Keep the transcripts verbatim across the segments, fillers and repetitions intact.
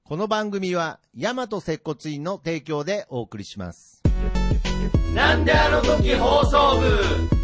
この番組は大和接骨院の提供でお送りします。 なんであの時放送部。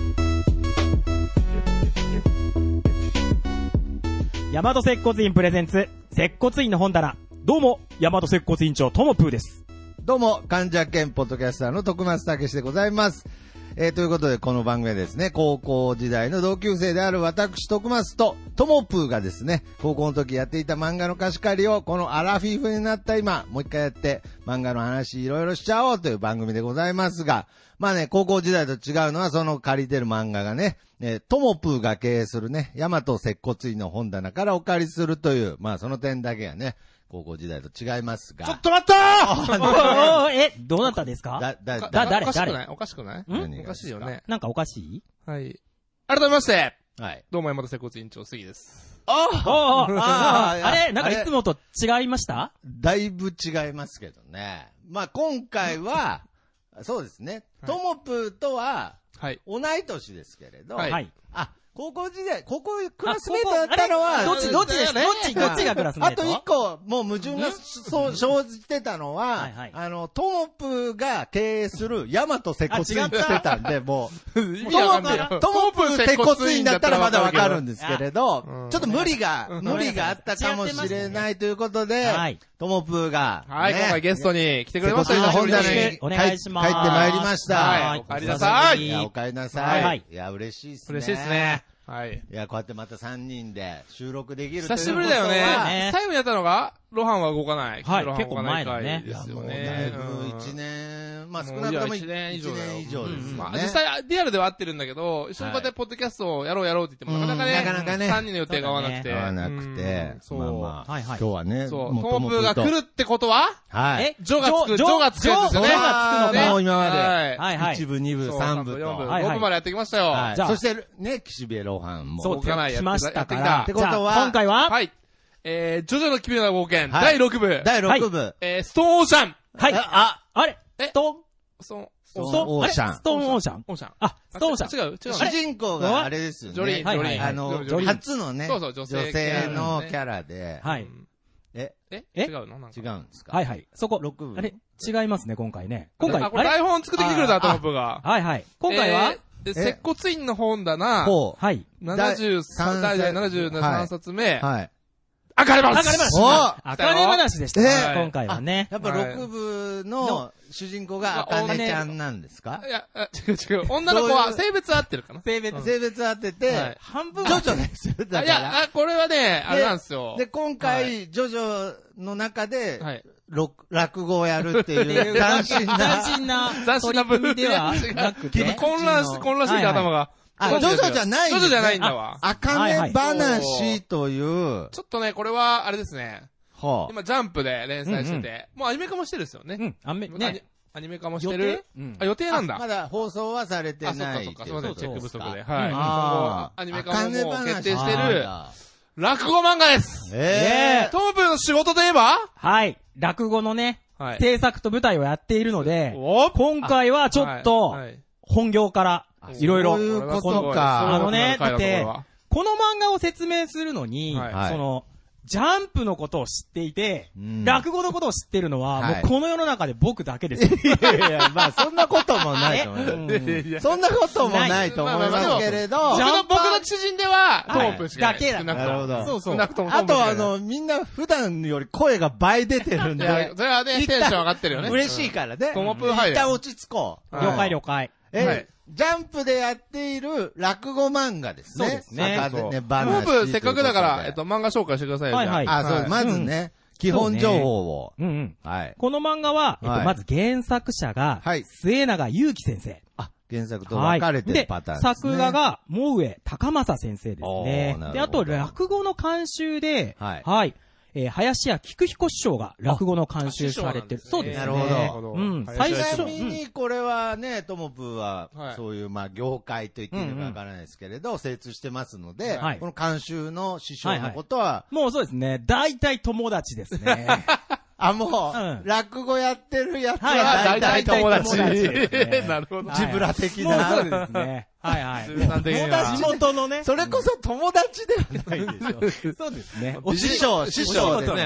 大和接骨院プレゼンツ接骨院の本棚。どうも大和接骨院長ともぷーです。 どうも患者兼ポッドキャスターの徳松武史でございます。えー、ということでこの番組はですね、高校時代の同級生である私徳松とともぷーがですね、高校の時やっていた漫画の貸し借りをこのアラフィフになった今もう一回やって漫画の話いろいろしちゃおうという番組でございますが、まあね、高校時代と違うのはその借りてる漫画がね、えー、ともぷーが経営するね、大和接骨院の本棚からお借りするという、まあその点だけはね、高校時代と違いますが。 ちょっと待ったーえ、どうなったんですか？ だ、だ、 だ、誰、誰おかしくない？ んおかしいよね。 なんかおかしい？ はい。改めまして。 はい。 どうも山田接骨院長杉です。 あああああれなんかいつもと違いました？ だいぶ違いますけどね。まあ今回は、そうですね。ともぷーとは、 はい。 同い年ですけれど。 はい。 あ、高校時代、高校クラスメートだったのは、 どっち、どっちですどっち、どっちがクラスメート？ あと一個、もう矛盾がそう生じてたのは、 はいはい、 あの、ともぷーが経営する大和接骨院してたんで、もう、 意味わかんないよ。 ともぷー接骨院だったらまだわかるんですけれど、 うん、 ちょっと無理が、無理があったかもしれないということで、ともぷーが、 はい、今回ゲストに来てくれました。 接骨院の本棚にお願いします。 帰ってまいりました。 はい、お帰りなさい。 いや、お帰りなさい。 はい。 いや、嬉しいですね。 嬉しいですね。はい。 いや、こうやってまたさんにんで収録できるという久しぶりだよね。最後にやったのが、ロハンは動かない。 はい、 ロハン結構前だね。 ですよね。だいぶいちねん、まあ少なくともいちねん以上ですね。 まあ実際リアルでは合ってるんだけど、一緒にこうやってポッドキャストをやろうやろうって言っても、なかなかね、 なかなかね、 さんにんの予定が合わなくて。 合わなくて、 そう。 まあまあ、今日はね、 そう、トモプーが来るってことは、 はい。 え、ジョがつく、ジョがつくやつですよね。 ジョがつくのか。 もう今まで、 はいはい。 いち部、に部、さん部と、 よん部、ご部までやってきましたよ。 じゃあ、そしてね、岸辺露伴も。 そう、来ましたから。 ってことは、 今回は、 はい。えー、ジョジョの奇妙な冒険、だいろく部。 だいろく部。 えー、ストーンオーシャン。 はい。あ、あれストーンストーン、 ストーンオーシャン。 ストーンオーシャン。 オーシャン。 あ、ストーンオーシャン。 違う、違う。 主人公があれですよね。 ジョリーン、ジョリーン。 あの、初のね、女性のキャラで。 はい。 ええ違うの違うんですか？ はいはい。そこ、ろく部。あれ違いますね、今回ね。今回、 あ、これ台本作ってきてくれた、トモプが。 はいはい。今回は、 接骨院の本棚、 はい。 ななじゅうさん、だいななじゅうさんさつめ。 はい。 あかね話。 あかね話。あかね話でしたね、今回はね。 やっぱろく部の主人公があかねちゃんなんですか？ いや、違う違う。女の子は性別合ってるかな？ 性別、性別合ってて、 半分ジョジョですよ。だから。いや、これはね、あれなんですよ。 で、今回、ジョジョの中で、落語をやるっていう斬新な、 斬新な、 斬新な部分ではなくて。 混乱し、混乱してて頭が。 あ、ジョジョじゃないんだ。 ジョジョじゃないんだわ。 あかね話という。 ちょっとね、これは、あれですね。 はあ、今、ジャンプで連載してて、うんうん、もうアニメ化もしてるんですよね。 うん、アニメ、ね。 アニメ化もしてる。うん、あ、予定なんだ。 まだ放送はされてない。 あ、そっかそっか。すいません、チェック不足で。はい。 あアニメ化ももう決定してる、落語漫画です。 ええー。 トモプーの仕事といえばはい。落語のね、はい、制作と舞台をやっているので、今回はちょっと、本業から、いろいろ。 そういうことか。 あのね、だって、この漫画を説明するのに、はい、その、ジャンプのことを知っていて、うん、落語のことを知ってるのは、はい、もうこの世の中で僕だけですよ。 いやいや、まあそんなこともないと思う。そんなこともないと思いますけれど、 僕の、僕の知人では、トープしかだけだ。 なるほど。 そうそう。 あとあの、みんな普段より声が倍出てるんで。 それはね、テンション上がってるよね。 嬉しいからね。 トモプー入る。 一旦落ち着こう。了解了解。 えジャンプでやっている落語漫画ですね。 そうですね。 トモプーせっかくだから、えっと、漫画紹介してくださいよ。 はいはい。 あ、そう、まずね、基本情報を。 うんうん。 はい。 この漫画は、えっと、まず原作者が、末永祐樹先生。 あ、原作と分かれてるパターンですね。 で、作画が、毛上高正先生ですね。で、あと、落語の監修で、はい。はい。えー、林家菊彦師匠が落語の監修されてる。そうですね。 なるほど。 うん。 最初にこれはね、トモプーは、そういう、まあ、業界と言っていいのかわからないですけれど、精通してますので、この監修の師匠のことは、 もうそうですね。大体友達ですね。 あ、もう、うん、落語やってるやつは大体友達。 なるほど。 ジブラ的な。 そうですね。はいはい。地元のね。 それこそ友達ではないでしょ。 そうですね。 師匠、師匠ですから。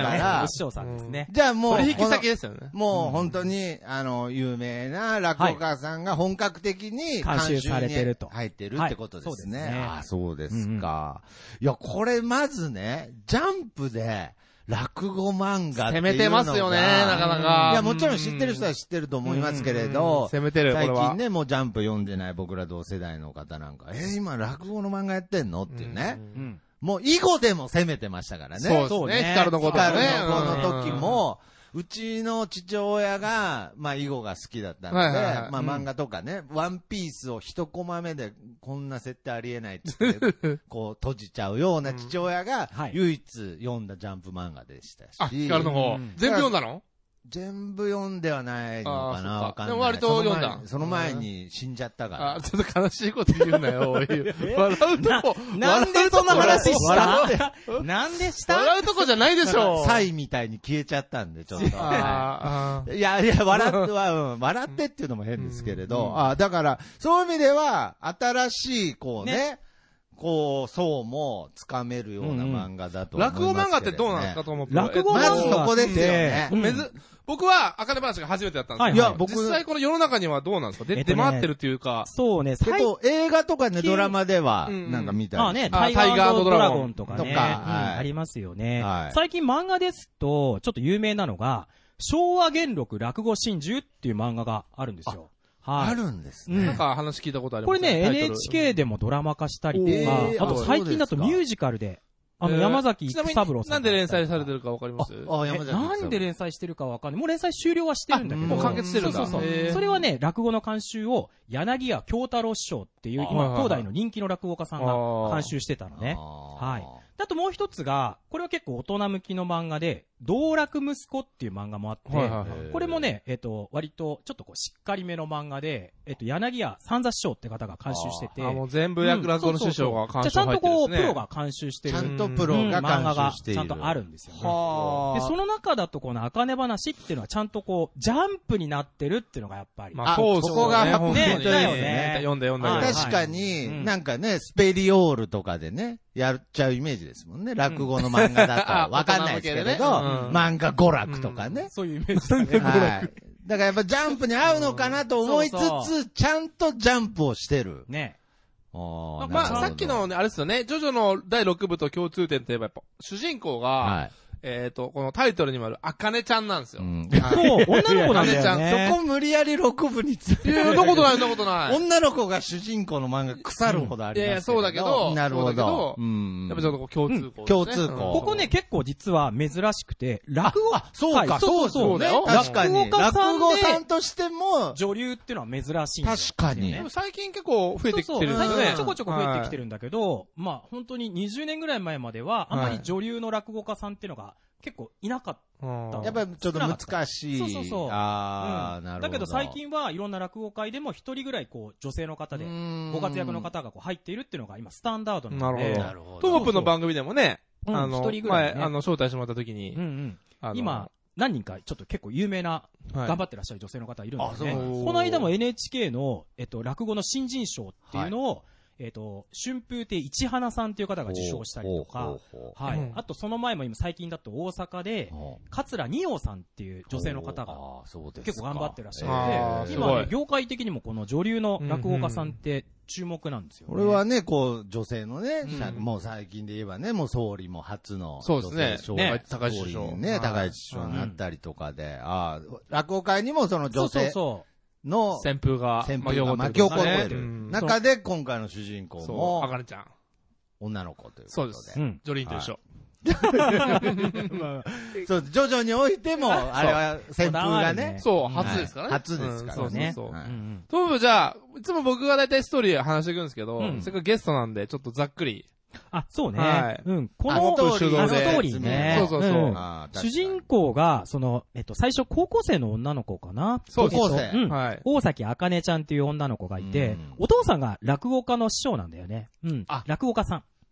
師匠さんですね。 じゃあもう、 取引先ですよね。 もう本当に、あの、有名な落語家さんが本格的に監修されてると。 入ってるってことですね。あ、そうですか。いや、これまずね、ジャンプで、落語漫画っていうのが。攻めてますよね、なかなか。 いや、もちろん知ってる人は知ってると思いますけれど、 攻めてる、 最近ね、もうジャンプ読んでない僕ら同世代の方なんか、えー、今落語の漫画やってんのっていうね。うん、もう囲碁でも攻めてましたからね。 そうですね。ヒカルのことね。 ヒカルの子の時も、うちの父親が、まあ、囲碁が好きだったので、はいはいはい、まあ、漫画とかね、うん、ワンピースを一コマ目でこんな設定ありえないって言って、こう閉じちゃうような父親が、唯一読んだジャンプ漫画でしたし。 あ、ヒカルの方、うん。全部読んだの？ 全部読んではないのかな、わかんない。 でも割と読んだ。 その前に死んじゃったから。 あ、ちょっと悲しいこと言うなよ、笑うとこ。 なんでそんな話したなんでした笑うとこじゃないでしょ。 サイみたいに消えちゃったんで、ちょっと。いや、いや、笑っては、うん、笑ってっていうのも変ですけれど、あ、だから、そういう意味では、新しい、こうね、こう、層もつかめるような漫画だと思いますけど、ね。 落語漫画ってどうなんですかと思って。 落語漫画まずそこですよね。 うん、僕は、あかね話が初めてだったんですけど、はいはい、実際この世の中にはどうなんですか、えっとね、出回ってるっていうか。 そうね、 結構映画とかね、ドラマでは、なんか見たり、うん、 まあね、タイガードラゴンとかね、とか、はい、ありますよね、はい。最近漫画ですと、ちょっと有名なのが、昭和元禄落語真珠っていう漫画があるんですよ。 はい、あるんですね、うん。 なんか話聞いたことありますね。これね、エヌエイチケー でもドラマ化したりとか、えー、あと最近だとミュージカルで、あの、山崎育三郎さん。 なんで連載されてるかわかります？ あ、山崎。 なんで連載してるかわかんない。もう連載終了はしてるんだけど。 もう完結してるんだ。 そうそうそう。それはね、落語の監修を、柳家京太郎師匠っていう、今、東大の人気の落語家さんが監修してたのね。はい。あともう一つが、これは結構大人向きの漫画で、道楽息子っていう漫画もあって、はいはいはい、これもね、えっと、割と、ちょっとこう、しっかりめの漫画で、えっと、柳家三座師匠って方が監修してて。 あ、もう全部落語の師匠が監修してるんですね。 じゃあちゃんとこう、プロが監修してる。 ちゃんとプロが監修している。 漫画がちゃんとあるんですよね。で、その中だとこの、あかね話っていうのはちゃんとこう、ジャンプになってるっていうのがやっぱり。 まあ、そうそこがね、本当にね。 読んで読んだ。 確かに、なんかね、スペリオールとかでね、やっちゃうイメージですもんね。落語の漫画だと。わかんないですけれど、漫画娯楽とかね。 そういうイメージですね。 はい。だからやっぱジャンプに合うのかなと思いつつ、ちゃんとジャンプをしてる。 ね。 あまあ、さっきのね、あれですよね、ジョジョのだいろく部と共通点といえば、やっぱ、主人公が、はい、えっ、ー、と、このタイトルにもある、あかねちゃんなんですよ。うん、 そう、女の子なんだよね。 そこ無理やりろく部について。 いやいや、そんなことない、そんなことない。 女の子が主人公の漫画腐るほどありますけど、うん、いやいや、 そうだけど、 なるほど。 うん。やっぱちょっと共通項、ね、 共通項。 ここね、結構実は珍しくて、落語、 あ、そうか、そうそうね。確かに。落語さんとしても、 女流っていうのは珍しいんですよ。確かに。 でも最近結構増えてきてるんですよね。 最近ちょこちょこ増えてきてるんだけど、まあ本当ににじゅうねんぐらい前までは、あまり女流の落語家さんっていうのが、結構いなかった。 やっぱりちょっと難しい。 そうそうそう。 ああ、うん、なるほど。 だけど最近はいろんな落語会でも一人ぐらいこう女性の方でご活躍の方がこう入っているっていうのが今スタンダードなので。 なるほど。トモプの番組でもね、うん、あの、ね、前、あの、招待してもらった時に、うんうん、今、何人かちょっと結構有名な、頑張ってらっしゃる女性の方いるんですね。はい、この間も エヌエイチケー の、えっと、落語の新人賞っていうのを、はいえっ、ー、と、春風亭一花さんっていう方が受賞したりとか、はい、うん。あとその前も今最近だと大阪で、桂二葉さんっていう女性の方が結構頑張ってらっしゃって、今ね、業界的にもこの女流の落語家さんって注目なんですよね。 これはね、こう、女性のね、うん、もう最近で言えばね、もう総理も初の、 そうですね。 ね、高市首相。ね、高市首相になったりとかで、ああ、落語界にもその女性。そうそうそうの旋風が旋風が巻き起こってる中で今回の主人公もあかねちゃん女の子ということでそうです、うん、ジョリーンと一緒、 はい、そう徐々においてもあれは旋風がねそう初ですからね、 はい、初ですからねそうそうそうそうじゃあいつも僕がだいたいストーリー話していくんですけど、うん、せっかくゲストなんでちょっとざっくりあ、そうね。 はい。 うん。このストーリーね。 そうそうそう。うん、 主人公が、その、えっと、最初高校生の女の子かな。 高校生。 うん。 はい。 大崎あかねちゃんっていう女の子がいて、お父さんが落語家の師匠なんだよね。うん。あ、落語家さん。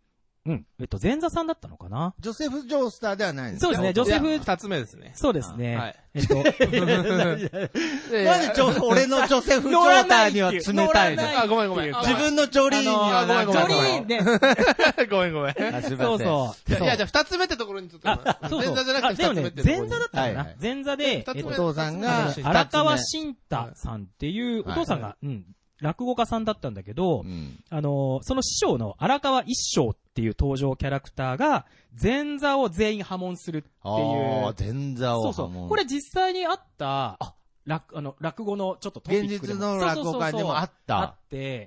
うん。えっと、前座さんだったのかな。 ジョセフ・ジョースターではないんですか？ そうですね、ジョセフ。 二つ目ですね。 そうですね。 はい。 えっと。なんで俺のジョセフ・ジョースターには冷たいの？ あ、ごめんごめん。 自分のジョリーにはごめんごめん。 ジョリーね。 ごめんごめん。 そうそう。 いや、じゃあ二つ目ってところにちょっと。前座じゃなくて二つ目ってところに。 前座だったかな。前座で、 お父さんが、 荒川慎太さんっていうお父さんが、うん。落語家さんだったんだけど、うん、あのー、その師匠の荒川一生っていう登場キャラクターが、前座を全員破門するっていう。 ああ、前座を破門。 そうそう。これ実際にあった、あ、落、あの、落語のちょっとトピックでも。 現実の落語家でもあった。 あって、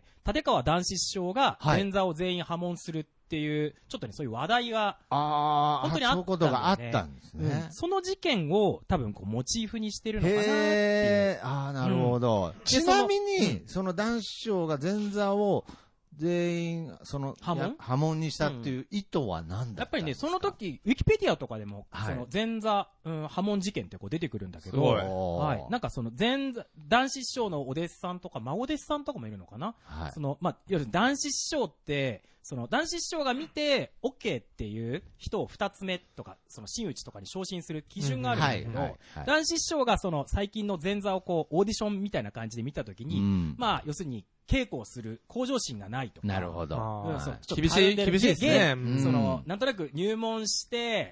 立川談志師匠が前座を全員破門するっていう、はい、ちょっとね、そういう話題が、 あ本当にあったんだよね。 そういうことがあったんですね。 うん、その事件を多分こうモチーフにしてるのかなっていう。 へー、ああ、なるほど。うん、ちなみに、その談志師匠が前座を、全員、その、 破門破門にしたっていう意図は何だったんですか？ やっぱりね、その時、ウィキペディアとかでも、はい、その前座、うん、破門事件ってこう出てくるんだけど、はい。なんかその前座、男子師匠のお弟子さんとか、孫弟子さんとかもいるのかな？はい。その、まあ、いわゆる男子師匠って、その男子師匠が見て OK っていう人を二つ目とか、その真打ちとかに昇進する基準があるんだけど、うんはいはいはい、男子師匠がその最近の前座をこうオーディションみたいな感じで見たときに、うん、まあ要するに稽古をする向上心がないとか。 なるほど。 うん、そう厳しい、厳しいですね。 うん、その、なんとなく入門して、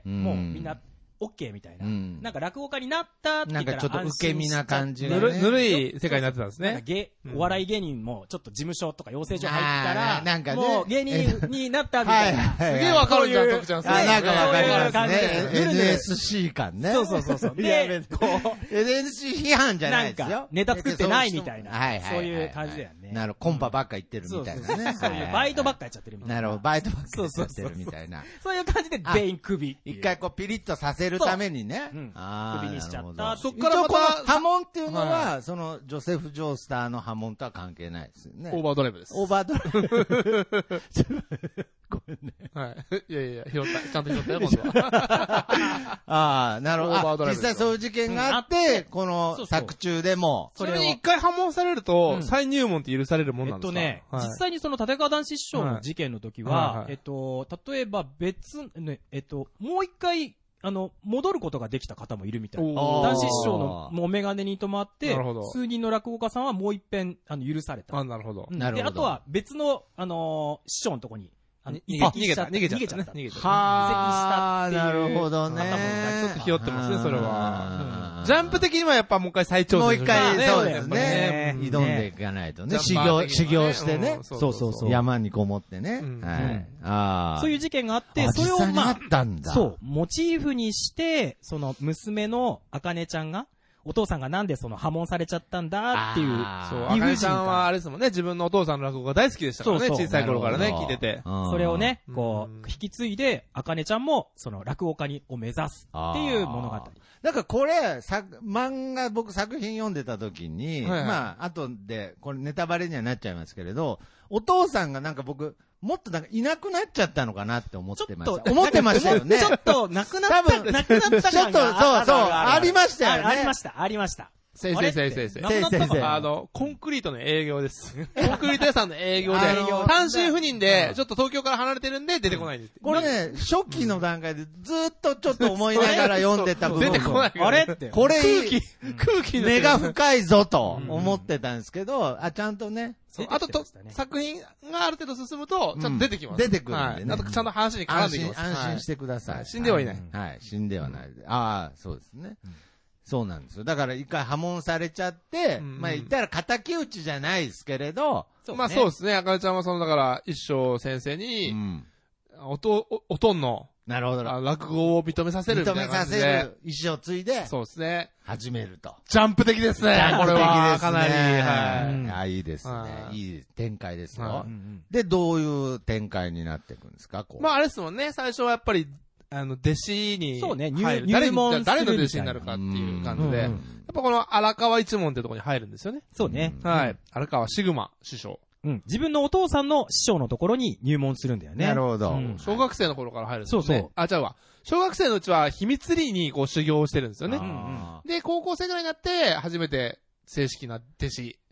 うん、もうみんな、OK みたいな、うん。なんか落語家になったって言ったら安心しちゃう。 なんかちょっと受け身な感じが、ね。ぬる、ぬるい世界になってたんですね。 なんか芸、お笑い芸人もちょっと事務所とか養成所入ったら、なんかね、もう芸人になったみたいな。 すげえわかるじゃん、徳ちゃん。 あ、なんかわかりますね。エヌエスシー 感ね。 そうそうそうそう。で、こう、エヌエスシー 批判じゃないですよ。 ネタ作ってないみたいな。そういう感じだよね。 なるほど、コンパばっか言ってるみたいなね。 そういうバイトばっかやっちゃってるみたいな。 なるほど、バイトばっかやっちゃってるみたいな。 そういう感じで全員首。 一回こうピリッとさせるためにね。 うん、首にしちゃった。 そっからまた波紋っていうのは、はい、そのジョセフ・ジョースターの波紋とは関係ないですよね。 オーバードライブです。 オーバードライブ。ごめんね。 はい。いやいや、拾った。ちゃんと拾ったよ、今度は。 ああ、なるほど。実際そういう事件があって、うん、この作中でも。 それに一回波紋されると、うん、再入門って許されるもんなんですか？ えっとね、はい、実際にその立川談志師匠の事件の時は、はいはいはい、えっと、例えば別、ね、えっと、もう一回、あの、戻ることができた方もいるみたいな。男子師匠のもうメガネに止まって、数人の落語家さんはもう一遍、あの、許された。 あ、なるほど。 うん、で、あとは別の、あのー、師匠のとこに、あの、 逃げちゃった。逃げちゃった。逃げちゃった。逃げちゃった。 はあ、なるほどね。 ちょっとひよってますね、それは。ジャンプ的にはやっぱもう一回再挑戦。 もう一回、そうですね。挑んでいかないとね。修行、修行してね。 そうそうそう。 山にこもってね。はい。ああ。 そういう事件があって、それをまあ、 そう、モチーフにして、その娘のあかねちゃんが、お父さんがなんでその破門されちゃったんだっていう。 そう、あかねちゃんはあれですもんね、自分のお父さんの落語が大好きでしたからね、小さい頃からね、聞いてて。 それをね、こう、引き継いで、あかねちゃんも、その落語家にを目指すっていう物語。 だからこれ、作、漫画、僕作品読んでた時に、はいはい、まあ、後で、これネタバレにはなっちゃいますけれど、お父さんがなんか僕、もっとなんかいなくなっちゃったのかなって思ってました。思ってましたよね。 ちょっと、なくなった、 多分なくなったちょっと、そうそう、ありましたよね。 ありました、ありました。 先生、先生、先生。先生。あの、コンクリートの営業です。コンクリート屋さんの営業で、単身赴任で、ちょっと東京から離れてるんで出てこないんです。 これね、初期の段階でずっとちょっと思いながら読んでた部分。 出てこない。 あれって。 これ、 空気、空気の。 根が深いぞと思ってたんですけど、あ、ちゃんとね。 あとと、作品がある程度進むと、ちゃんと出てきます。 出てくるんでね。 あとちゃんと話に絡んできます。 安心してください。 死んではいない。 はい、死んではない。ああ、そうですね。そうなんですよ。だから一回破門されちゃって、うん、まあ言ったら敵討ちじゃないですけれど、 ね、まあそうですね。あかねちゃんはその、だから一生先生に、うん、おと、お、おとんの、 なるほど。 落語を認めさせるみたいな感じで。認めさせる意思を継いで、 そうですね。 始めると。 ジャンプ的ですね。ジャンプ的ですね。かなり。 はい。あ、いいですね。いい展開ですよ。で、どういう展開になっていくんですか、こう。 まああれですもんね。最初はやっぱり、あの、弟子に。 そうね、入門する。誰の弟子になるかっていう感じで。やっぱこの荒川一門ってところに入るんですよね。 そうね。 はい。荒川シグマ師匠。 うん。自分のお父さんの師匠のところに入門するんだよね。 なるほど。 小学生の頃から入るんですよね。 そうそう。 あ、違うわ。小学生のうちは秘密裏にこう修行をしてるんですよね。で、高校生ぐらいになって、初めて正式な弟子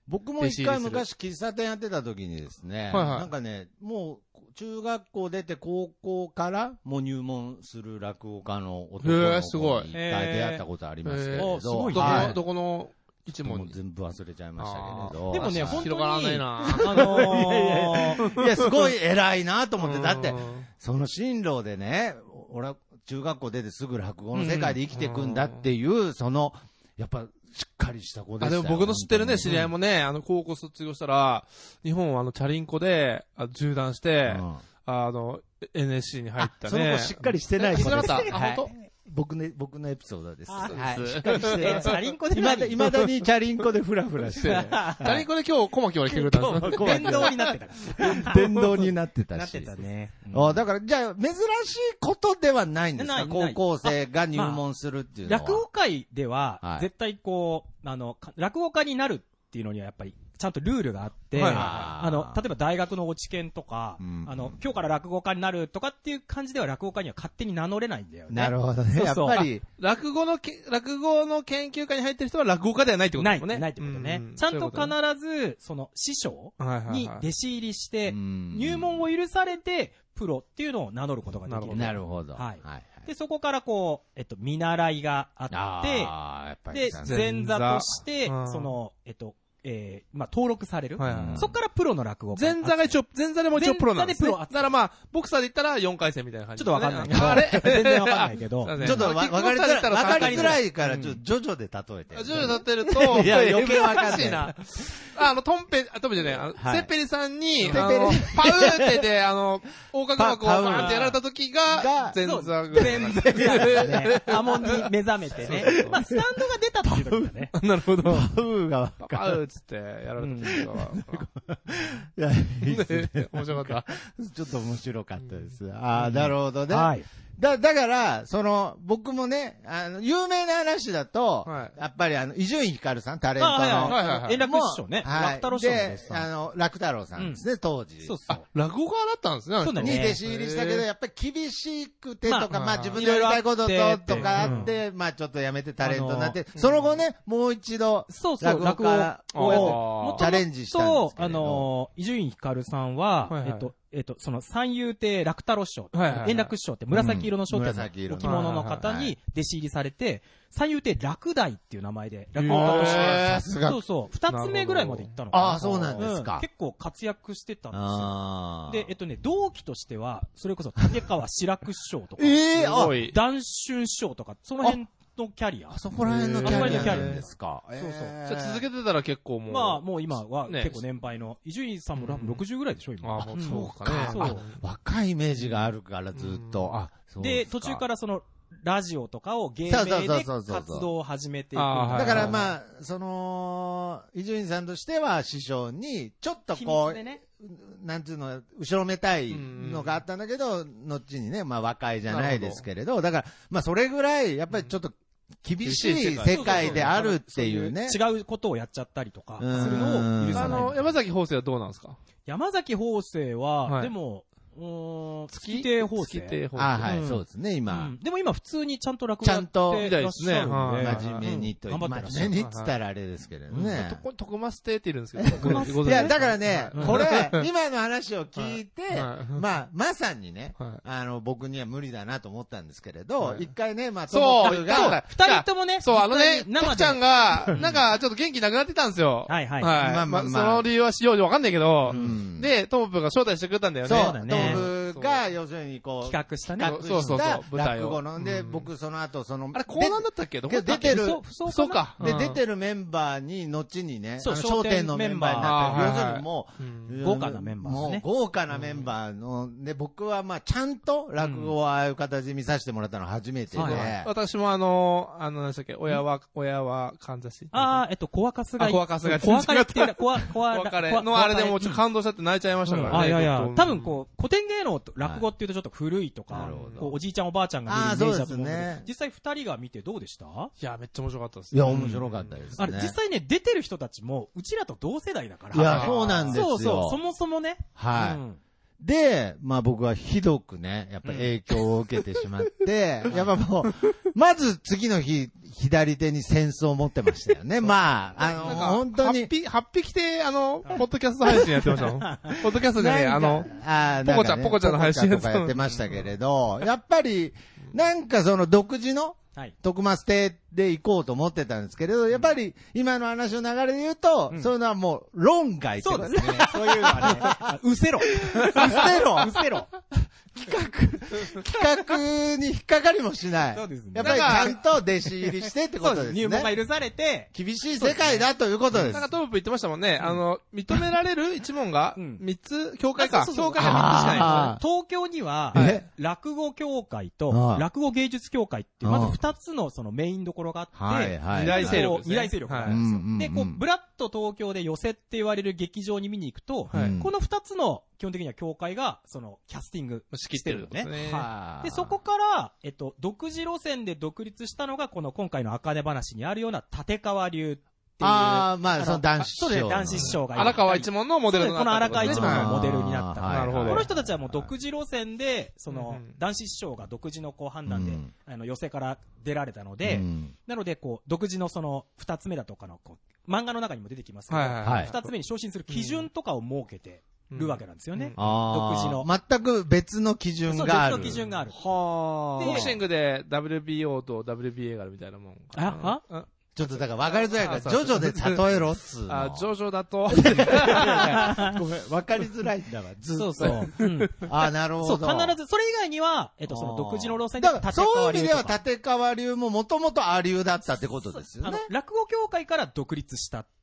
僕も一回昔喫茶店やってた時にですね、はいはい、なんかね、もう中学校出て高校からもう入門する落語家の男の子に一回出会ったことありますけれど、 すごいね、はい、どこの一問に全部忘れちゃいましたけれど。 でもね、本当に。 広がらないなあのー、いや、すごい偉いなと思って、だって、その進路でね、俺は中学校出てすぐ落語の世界で生きていくんだっていう、その、やっぱ、しっかりした子でしたよ。 あ、でも僕の知ってるね、知り合いもね、あの、高校卒業したら、日本はあの、チャリンコで、縦断して、うん、あの、エヌエスシー に入ったね。 その子しっかりしてない子です。 知らなかった。あ、本当？ 僕ね、僕のエピソードです。はい。 しっかりしてチャリンコでいまだ、いまだにチャリンコでフラフラして。チャリンコで今日、小牧まで来てくれたんですよ。電動になってた。 電動になってたし。 なってたね。 あ、だから、じゃあ、珍しいことではないんですか？高校生が入門するっていうのは。 落語界では、絶対こう、あの、落語家になるっていうのにはやっぱり、ちゃんとルールがあって、はい、あの、例えば大学の落ち研とか、うん、あの、今日から落語家になるとかっていう感じでは落語家には勝手に名乗れないんだよね。 なるほどね。そうそう、やっぱり。 落語のけ、落語の研究会に入ってる人は落語家ではないってことですもんね。 ない、ないってことね。うん、ちゃんと必ず、その、師匠に弟子入りして、入門を許されて、プロっていうのを名乗ることができる。 なるほど。 はい。はいで、そこからこう、えっと、見習いがあって、あやっぱりで、前座として、その、えっと、えー、まあ、登録される。はいはいはい、そっからプロの落語家。 前座が一応、前座でも一応プロなんですね。 前座でプロ。 だからまあ、ボクサーで言ったらよんかい戦みたいな感じ、 ね。ちょっとわかんないけど。あれ全然わかんないけど。 ちょっとわかりづらい。わかりづらいから、ちょっとジョジョで例えて。 ジョジョで例えると、 いや、余計わかんない。 な。あの、トンペ、トンペじゃない、あの、はい、セッペリさんに、あの、パウーってで、あの、横隔膜をバーンってやられた時が、前座ぐらい。 前座ね。波紋に目覚めてね。まあ、スタンドが出たっていう時だね。 なるほど。 パウーがパウーっつってやられた時が。 いや、いいですね。 面白かった。 ちょっと面白かったです。ああ、なるほどね。はい。だ、だから、その、僕もね、あの、有名な話だと、はい、やっぱりあの、伊集院光さん、タレントの。はいはいはい。円楽師匠ね。はい。楽太郎師匠で、あの、楽太郎さんですね、うん、当時。 そうそう。あ、落語家だったんですね、 そうだね。 に弟子入りしたけど、やっぱり厳しくてとか、まあ、まあ、自分でやりたいことと、とかあって、うん、まあ、ちょっとやめてタレントになって、その後ね、もう一度、 そうそう、落語をチャレンジしたんですけど。 あの、伊集院光さんは、えっと、えっと、その三遊亭楽太郎師匠、はいはいはい、円楽師匠って紫色の商店の置物の方に弟子入りされて、三遊亭楽大っていう名前で落語家として、そうそう、二つ目ぐらいまで行ったのかな。 ああ、そうなんですか、 うん。結構活躍してたんですよ。で、えっとね、同期としては、それこそ竹川志らく師匠とか、 ええー、あ、談春師匠とか、その辺、のキャリアあそこら辺のキャリアですか。そうそう。 じゃあ続けてたら結構もう。 まあもう今は結構年配の、伊集院さんもろくじゅうぐらいでしょ、今。 ああ、もうそうかね。そう。 若いイメージがあるからずっと。あ、 そうで、途中からその、ラジオとかを芸名で活動を始めていく。だからまあ、その、伊集院さんとしては師匠に、ちょっとこう、なんていうの、後ろめたいのがあったんだけど、後にね、まあ和解じゃないですけれど、だから、まあそれぐらい、やっぱりちょっと、厳しい世界であるっていうね。 違うことをやっちゃったりとかするのを許さない。あの、 山崎邦生はどうなんですか？ 山崎邦生は、でも、月亭邦生。 月亭邦生。 あ、はい、そうですね、今。 でも今普通にちゃんと落語やってらっしゃるんで。 真面目にと。 頑張ってらっしゃる。真面目にって言ったらあれですけどね。 徳松亭っているんですけど。 いや、だからね、これ、今の話を聞いて、まあ、まさにね、あの、僕には無理だなと思ったんですけれど、一回ね、まあ、 そう、 が、二人ともね、 そう、あのね、徳ちゃんが、なんか、ちょっと元気なくなってたんですよ。 はいはい。 まあまあ、その理由はしようじゃわかんないけど、で、トモプが招待してくれたんだよね。 そうだね。トモプが、要するにこう、 企画したね。 そうそうそう。落語ので、僕その後、その、 あれ、コーナーだったっけどこ出てる、 そうか。 で、出てるメンバーに、後にね、商店のメンバーになって、要するにもう、豪華なメンバーもう、豪華なメンバーの、で、僕はまあ、ちゃんと落語をああいう形で見させてもらったのは初めてで。 私もあの、あの、何でしたっけ、親は、親は、かんざし。 ああ、えっと、小若すが。 小若すが。 小若っていう、小若れのあれでもうちょっと感動しちゃって泣いちゃいましたからね。 あ、いやいや、多分こう、古典芸能と落語っていうとちょっと古いとか、おじいちゃんおばあちゃんが見るイメージだと思うんで、実際二人が見てどうでした？いや、めっちゃ面白かったです。 いや、面白かったです。 あれ、実際ね、出てる人たちも、うちらと同世代だから。 いや、そうなんですよ。 そうそう、そもそもね。 はい。 で、まあ僕はひどくね、やっぱ影響を受けてしまって、やっぱもう、まず次の日、左手に扇子を持ってましたよね。まあ、あの、本当に。 はっぴ、はっぴきて、あの、ポッドキャスト配信やってましたもん。ポッドキャストじゃねえ、あの、 あポコちゃん、ポコちゃんの配信とかやってましたけれど、やっぱり、なんかその独自の、はい、徳松邸で行こうと思ってたんですけれど、やっぱり今の話の流れで言うと、うん、そういうのはもう論外ってことですね。 そうですね。そういうのはね。うせろ。うせろ。 うせろ。 企画、企画に引っかかりもしない。 そうですね。 やっぱりちゃんと弟子入りしてってことですね。 入門が許されて、 厳しい世界だということです。 なんかトップ言ってましたもんね。あの、認められる一門がみっつ、協会か。協会がみっつしかない。 東京には、落語協会と落語芸術協会っていう、まずふたつのそのメインどころがあって、 二大勢力。 二大勢力があるんですよ。で、こう、ブラッド東京で寄せって言われる劇場に見に行くと、このふたつの基本的には協会が、その、キャスティングしてるんですね。はい。で、そこから、えっと、独自路線で独立したのが、この今回の茜話にあるような立川流っていう。 ああ、まあ、その男子師匠。 そうですね、男子師匠が。 荒川一門のモデルになった。 この荒川一門のモデルになった。 なるほど。 この人たちはもう独自路線で、その、男子師匠が独自のこう判断で、あの、寄せから出られたので、なので、こう、独自のその、二つ目だとかの、こう、漫画の中にも出てきますけど、二つ目に昇進する基準とかを設けて、るわけなんですよね。独自の。 全く別の基準がある。 別の基準がある。 はあ。ボクシングで ダブリュービーオー と ダブリュービーエー があるみたいなもん。 ああちょっとだから分かりづらいから、ジョジョで例えろっつうの。 あ、ジョジョだと。 ごめん、分かりづらいんだわ、ずっと。 そうそう。 あ、なるほど。 そう、必ず、それ以外には、えっと、その独自の路線で立川流。そういう意味では立川流ももともとア流だったってことですよね。あの、 落語協会から独立したっていう、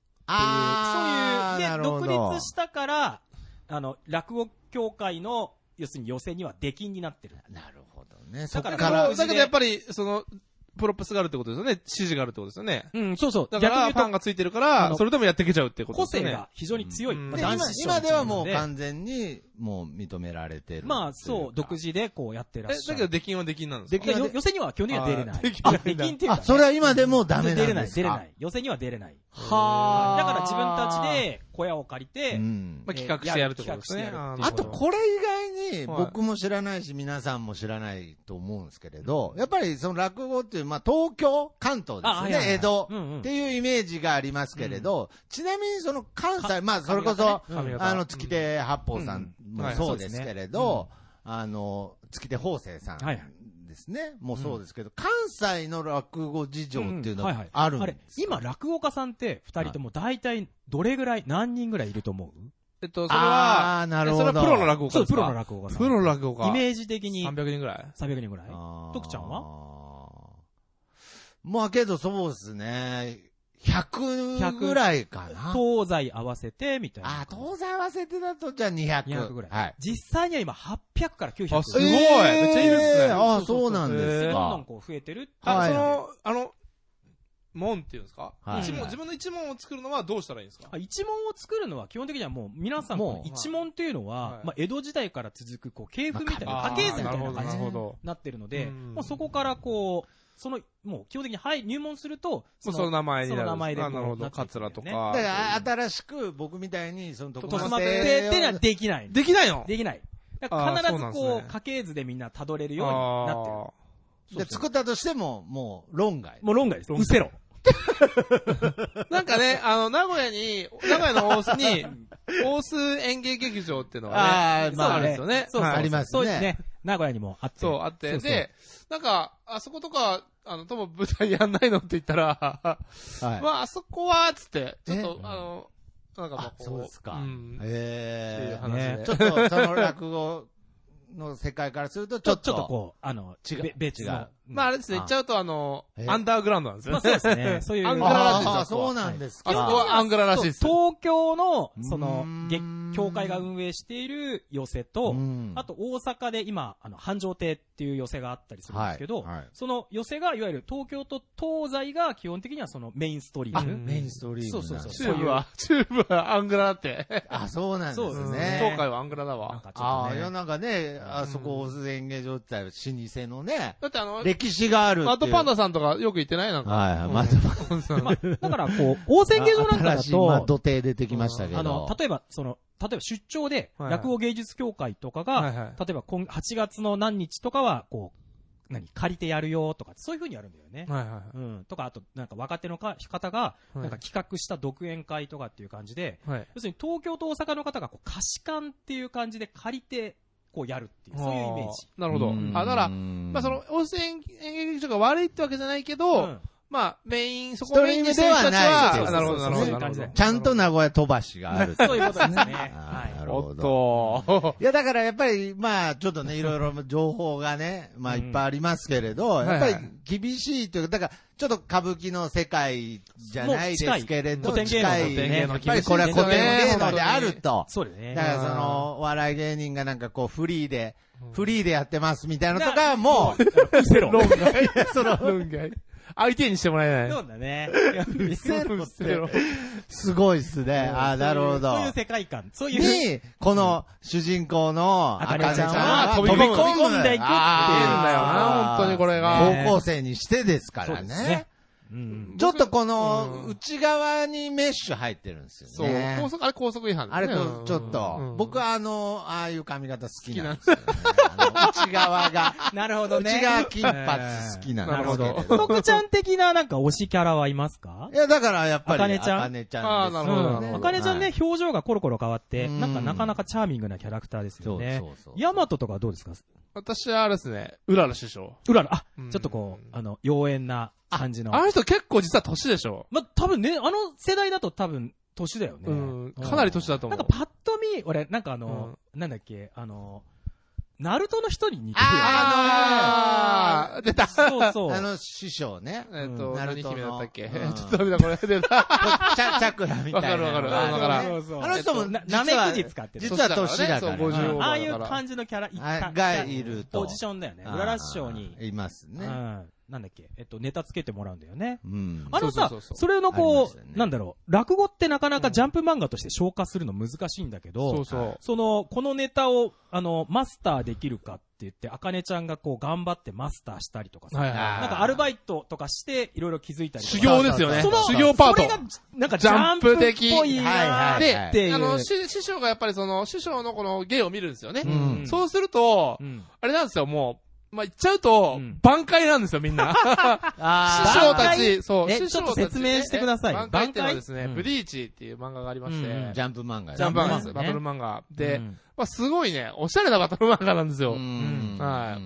そういう、で、独立したから、あの、落語協会の、要するに寄せには出禁になってる。 なるほどね。 だから、だけどやっぱり、その、プロップスがあるってことですよね。指示があるってことですよね。 うん、そうそう。 だから、ファンがついてるから、それでもやっていけちゃうってことですよね。 個性が非常に強い。 今、今ではもう完全に、もう認められてる。 まあ、そう、独自でこうやってらっしゃる。 だけど、出禁は出禁なんですか？ 予選には去年は出れない。出禁っていうか。 あ、それは今でもダメなんですか？ 出れない、出れない。予選には出れない。はあ。だから自分たちで小屋を借りて、 まあ企画してやるってことですね。 あと、これ以外に、僕も知らないし、皆さんも知らないと思うんですけれど、やっぱりその落語っていう、まあ東京、関東ですね、江戸っていうイメージがありますけれど、ちなみにその関西、まあそれこそ、あの、月手八方さんもそうですけれど、あの、月手法生さんですね、もうそうですけど、関西の落語事情っていうのはあるんですか？ 今、落語家さんって二人とも大体どれぐらい、何人ぐらいいると思う？ えっと、それは、 あなるほど。 それはプロの落語家ですか？ そう、プロの落語家さん。 プロの落語家。 イメージ的に。 さんびゃくにんぐらい ? さんびゃくにんぐらい徳ちゃんはまあけどそうですね。ひゃくぐらいかな。 東西合わせて、みたいな。 あ、東西合わせてだと、じゃあにひゃく。 にひゃくぐらい。 はい。 実際には今はっぴゃくからきゅうひゃく。 あ、すごい、めっちゃいいですね。 あ、そうなんですか。 どんどんこう増えてる。 あ、その、あの、門っていうんですか？一門、自分の一門を作るのはどうしたらいいんですか？ 一門を作るのは基本的にはもう皆さんも一門っていうのは、まあ江戸時代から続くこう系譜みたいな、家系図みたいな感じになってるので、もうそこからこう、その、もう基本的に、はい、入門すると、 その名前になる。 その名前で。 なるほど、カツラとか。 だから新しく僕みたいに、その徳松邸っていうのはできない。 できないの？ できない。だから必ずこう、家系図でみんな辿れるようになってる。 で、作ったとしても、もう論外。 もう論外です。うせろ。 なんかね、あの、名古屋に、名古屋の大須に、大須演芸劇場っていうのがね、あるんですよね。 そう、 ありますね。 名古屋にもあって。 そう、あって。で、なんか、あそことか、あの、とも舞台やんないのって言ったら、まあ、あそこは、つって、ちょっと、あの、なんかまあ、 そうですか。 ええ。ちょっと、その落語の世界からすると、ちょっと、 ちょっとこう、あの、 違う。 別の。 まあ、あれですね、言っちゃうと、あの、アンダーグラウンドなんですよね。 そうですね。そういう。 アングラらしいです。 あ、そうなんですか。 あそこはアングラらしいです。 東京の、その、協会が運営している寄席と、あと大阪で今、あの、繁盛亭っていう寄席があったりするんですけど、その寄席が、いわゆる東京と東西が基本的にはそのメインストリーム。 メインストリーム。 そうそうそう。 チューブは、チューブはアングラだって。 あ、そうなんですね。 東海はアングラだわ。 ああ、いや、なんかね、あそこ、大須演芸場って老舗のね、 だってあの、 歴史がある。 マッドパンダさんとかよく言ってないなんか。 はい、マッドパンダさん。 だから、こう、大須演芸場なんかだと、 マッド亭出てきましたけど。 あの、例えば、その、 例えば出張で、落語芸術協会とかが、はいはい、例えば今はちがつの何日とかは、こう、何、借りてやるよとか、そういう風にやるんだよね。はいはいはい。うん。とか、あと、なんか若手のか方が、なんか企画した独演会とかっていう感じで、はい、要するに東京と大阪の方がこう貸し館っていう感じで借りて、こうやるっていう、そういうイメージ。 なるほど。あ、だから、まあその、温泉演劇場が悪いってわけじゃないけど、うんまあ、メイン、そこメインではない。 なるほど、なるほど。ちゃんと名古屋飛ばしがある。 そういうことですね。 はい。なるほど。いや、だからやっぱり、まあ、ちょっとね、いろいろ情報がね、まあ、いっぱいありますけれど、やっぱり厳しいというか、だから、ちょっと歌舞伎の世界じゃないですけれど、 近いね。 やっぱりこれは古典芸能であると。 そうですね。 だからその、お笑い芸人がなんかこう、フリーで、フリーでやってますみたいなのとかも、 見せろ。 論外。その、論外。相手にしてもらえない。 そうだね。 見せろって。すごいっすね。ああ、なるほど。 そういう世界観。そういう。 に、この主人公のあかねちゃんは飛び込んでいくっていうんだよな。本当にこれが。 高校生にしてですからね。うん、ちょっとこの、内側にメッシュ入ってるんですよね。 そう。高速、あれ高速違反あれ、ちょっと、僕はあの、ああいう髪型好きなんですよね。内側が。 なるほどね。 内側金髪好きなんです。 なるほど。徳ちゃん的ななんか推しキャラはいますか？ いや、だからやっぱり、 あかねちゃん。 あかねちゃん。 ああ、なるほど。 あかねちゃんね、表情がコロコロ変わって、なんかなかなかチャーミングなキャラクターですよね。そうそうそう。ヤマトとかどうですか？ 私はあれですね、うらら師匠。 うらら、あ、ちょっとこう、あの、妖艶な感じの。 あの人結構実は年でしょ？ ま、多分ね、あの世代だと多分年だよね。 うん。かなり年だと思う。 なんかパッと見、俺、なんかあの、なんだっけ、あの、ナルトの人に似てるよね。 ああ出たそうそう。 あの師匠ね。 えっと、何姫だったっけちょっと見たこれ出た。 チャ、チャクラみたいな。 わかるわかる。わかる。 あの人も、 なめくじ使ってる。 実は年だから。 ああいう感じのキャラ、 がいると。 ポジションだよね。うらら師匠に。 いますね。 なんだっけ、えっと、ネタつけてもらうんだよね。 うん。 あのさ、それのこう、なんだろう、落語ってなかなかジャンプ漫画として消化するの難しいんだけど、 そうそう。 その、このネタを、あの、マスターできるかって言って、あかねちゃんがこう、頑張ってマスターしたりとかさ、なんかアルバイトとかして、いろいろ気づいたりとか。 修行ですよね。修行パート。 それが、なんかジャンプ的。っぽいなーっていう。で、あの、師匠がやっぱりその、師匠のこの芸を見るんですよね。そうすると、あれなんですよ、もう、まあ、言っちゃうと、挽回なんですよ、みんな。師匠たち、そう、 師匠たち。ちょっと説明してください。 挽回っていうのはですね、ブリーチっていう漫画がありまして、 ジャンプ漫画ジャンプ漫画です。バトル漫画。で、まあ、すごいね、おしゃれなバトル漫画なんですよ。はい。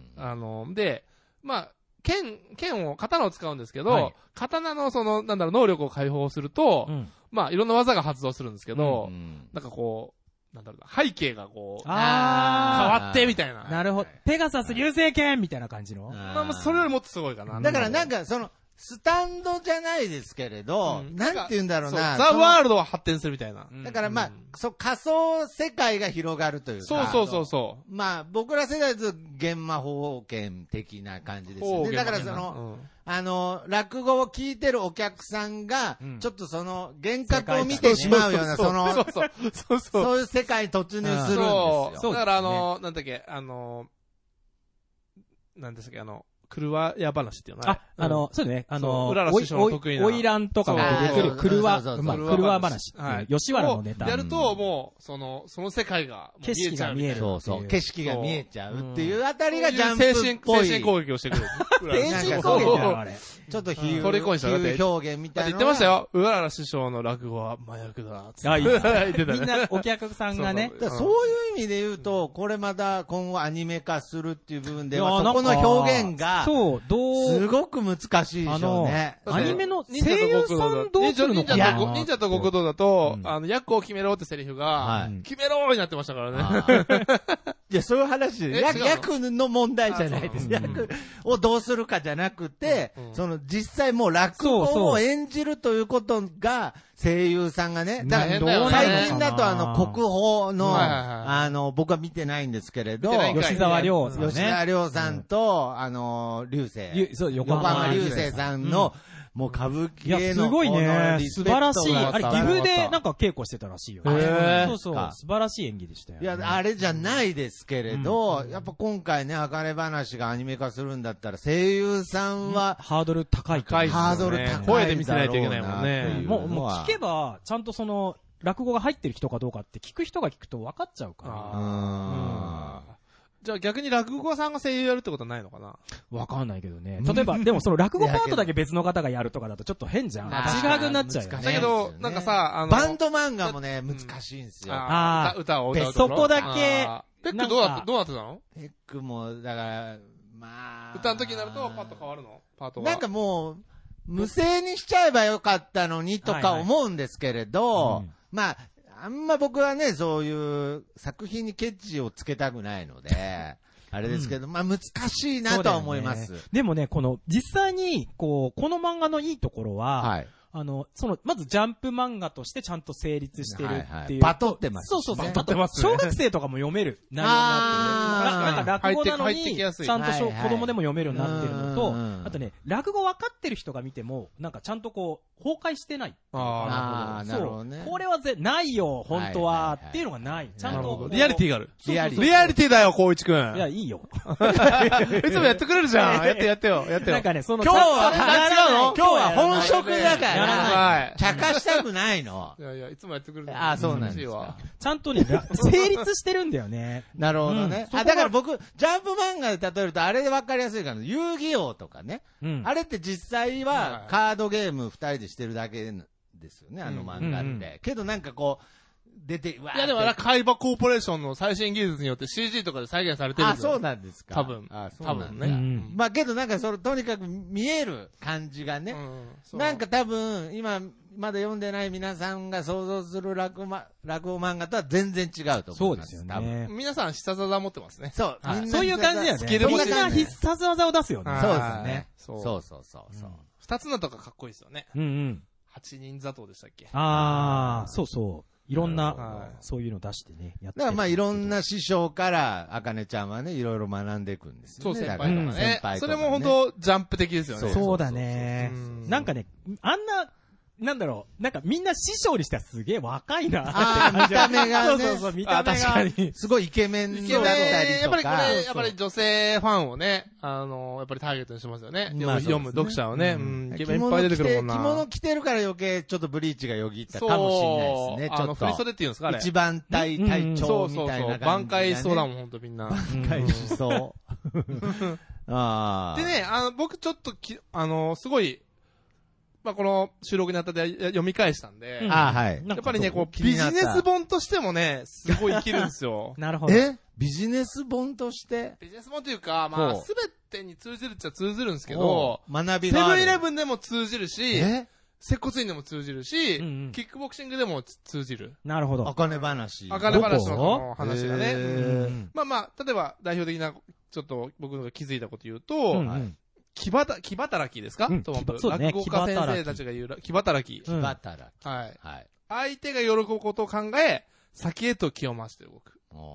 あの、で、まあ、剣、剣を、刀を使うんですけど、刀のその、なんだろう、能力を解放すると、まあ、いろんな技が発動するんですけど、なんかこう、なんだろうな、背景がこう、あ変わってみたいな。 なるほど。ペガサス流星剣みたいな感じの。 まあ、それよりもっとすごいかな。 だからなんか、その、スタンドじゃないですけれど、うん、なんて言うんだろうな。 ザ・ワールドは発展するみたいな。 だからまあ、うん、そう、仮想世界が広がるというか。 そうそうそうそう。 まあ、僕ら世代だと、現魔法剣的な感じですよね。だからその、うんあの、落語を聞いてるお客さんが、ちょっとその、幻覚を見てしまうような、その、 そうそうそう。 そういう世界に突入するんですよ。 そう。だからあの、なんだっけ、あの、なんですか、あの、車屋話っていうのは。 あ、あの、そうね、あの、 うらら師匠の得意な。 おいらんとかが出てくる、車、まあ、車話。はい。吉原のネタ。 やると、もう、その、その世界が景色が見える。 そうそう。景色が見えちゃうっていうあたりがジャンプっぽい。 精神攻撃をしてくる。 精神攻撃だよ、あれ。 ちょっと比喩表現みたいな。 言ってましたよ。うらら師匠の落語は麻薬だ。 あ、言ってた。みんなお客さんがね。 そういう意味で言うと、これまた今後アニメ化するっていう部分では、そこの表現が、 そう、どう、 すごく難しいでしょうね。 アニメの声優さんどうするのかな。 忍者と極道だと、あの、役を決めろってセリフが、決めろになってましたからね。 いや、そういう話で、役の問題じゃないです。役をどうするかじゃなくて、その、実際もう落語を演じるということが、声優さんがね、だから最近だとあの国宝の、あの、僕は見てないんですけれど、 吉沢亮さんね。 吉沢亮さんと、あの、流星。そう、横浜流星さんの、もう歌舞伎への。 すごいね。素晴らしい。あれ、岐阜でなんか稽古してたらしいよね。そうそう。素晴らしい演技でしたよ。 いや、あれじゃないですけれど、やっぱ今回ね、あかね話がアニメ化するんだったら、声優さんは、 ハードル高い。 ハードル高い。 声で見せないといけないもんね。 もう、もう聞けば、ちゃんとその、 落語が入ってる人かどうかって聞く人が聞くと分かっちゃうから。 あー。じゃあ逆に落語家さんが声優やるってことはないのかな？ わかんないけどね。例えば、でもその落語パートだけ別の方がやるとかだとちょっと変じゃん。ちぐはぐになっちゃうよね。 だけど、なんかさ、あの、 バンド漫画もね、難しいんですよ。 ああ、歌を歌うところ。 そこだけ。 ペックどうなって、どうなってたの？ ペックも、だから、まあ。 歌の時になるとパッと変わるの？パートが。 なんかもう、無声にしちゃえばよかったのにとか思うんですけれど、まあ、あんま僕はね、そういう作品にケチをつけたくないので、あれですけど、うん、まあ難しいなとは思います。 ね、でもね、この、実際に、こう、この漫画のいいところは、はい、あの、その、まずジャンプ漫画としてちゃんと成立してるっていう。はいはい、 バトってます、 ね。そうそうそう。バトってます、ね。小学生とかも読める内容になってる。なんか落語なのに、ちゃんと子供でも読めるようになってるのと、あとね、落語分かってる人が見ても、なんかちゃんとこう、崩壊してない。 ああ、なるほどね。 これはぜ、ないよ、本当は、っていうのがない。ちゃんと。 リアリティがある。リアリティ。リアリティだよ、光一くん。 いや、いいよ。 いつもやってくれるじゃん。やってやってよ、やってよ。 なんかね、その、 今日は、違うの今日は本職だから。 やらない。 茶化したくないの。 いやいや、いつもやってくれる。 ああ、そうなんですか。 ちゃんとね、成立してるんだよね。 なるほどね。あ、だから僕、ジャンプ漫画で例えると、あれで分かりやすいから、遊戯王とかね。あれって実際は、カードゲーム二人でしてるだけですよね、あの漫画って。けどなんかこう、出て、 わーいやでもあれ、海馬コーポレーションの最新技術によって シージー とかで再現されてるんですよ。 あ、そうなんですか。 多分。 あ、そう多分ね。うん、 まあけどなんかそれ、とにかく見える感じがね。うん、なんか多分、今、まだ読んでない皆さんが想像する落語、ま、落語漫画とは全然違うと思います。 そうですよね。 皆さん必殺技持ってますね。 そう。 みんなそういう感じだよね。みんな必殺技を出すよね。 そうですね。そうそうそうそう。 二つのとかかっこいいですよね。 うんうん。 八人座頭でしたっけ？ ああ、そうそう。いろんな、そういうの出してね、 やって。だからまあいろんな師匠から、あかねちゃんはね、いろいろ学んでいくんですよね。 そう、先輩とかね。先輩とかね。それも本当ジャンプ的ですよね。 そうだね。なんかね、あんな、なんだろう、なんかみんな師匠にしてはすげえ若いな。 ああ、見た目がね。 そうそうそう、見た目が。確かに。 すごいイケメンだったりとか。 やっぱりこれ、やっぱり女性ファンをね、あの、やっぱりターゲットにしてますよね。読む読者をね。うん。イケメンいっぱい出てくるもんな。 着物着てるから余計ちょっとブリーチがよぎったかもしれないですね。ちょっと。 あの、振り袖っていうんですかあれ。 一番隊隊長みたいな感じ。そうそうそう。 挽回しそうだもん、ほんとみんな。 挽回しそう。ああ。 でね、あの、僕ちょっとき、あの、すごい、まあ、この収録にあたって読み返したんで。 ああ、はい。 やっぱりね、こう、ビジネス本としてもね、すごい生きるんですよ。 なるほど。 えビジネス本としてビジネス本というか、まあ、すべてに通じるっちゃ通じるんですけど、 学びがある。 セブンイレブンでも通じるし、接骨院でも通じるし、うんうん、キックボクシングでも通じる。 なるほど。 あかね話。 あかね話の話がね。うん、まあまあ、例えば代表的な、ちょっと僕が気づいたこと言うと、うんうん気ばた、気働きですか、うん、とそうね、落語家先生たちが言う、気働き。 気働き。 はい。はい。相手が喜ぶことを考え、先へと気を増して動く。 うん、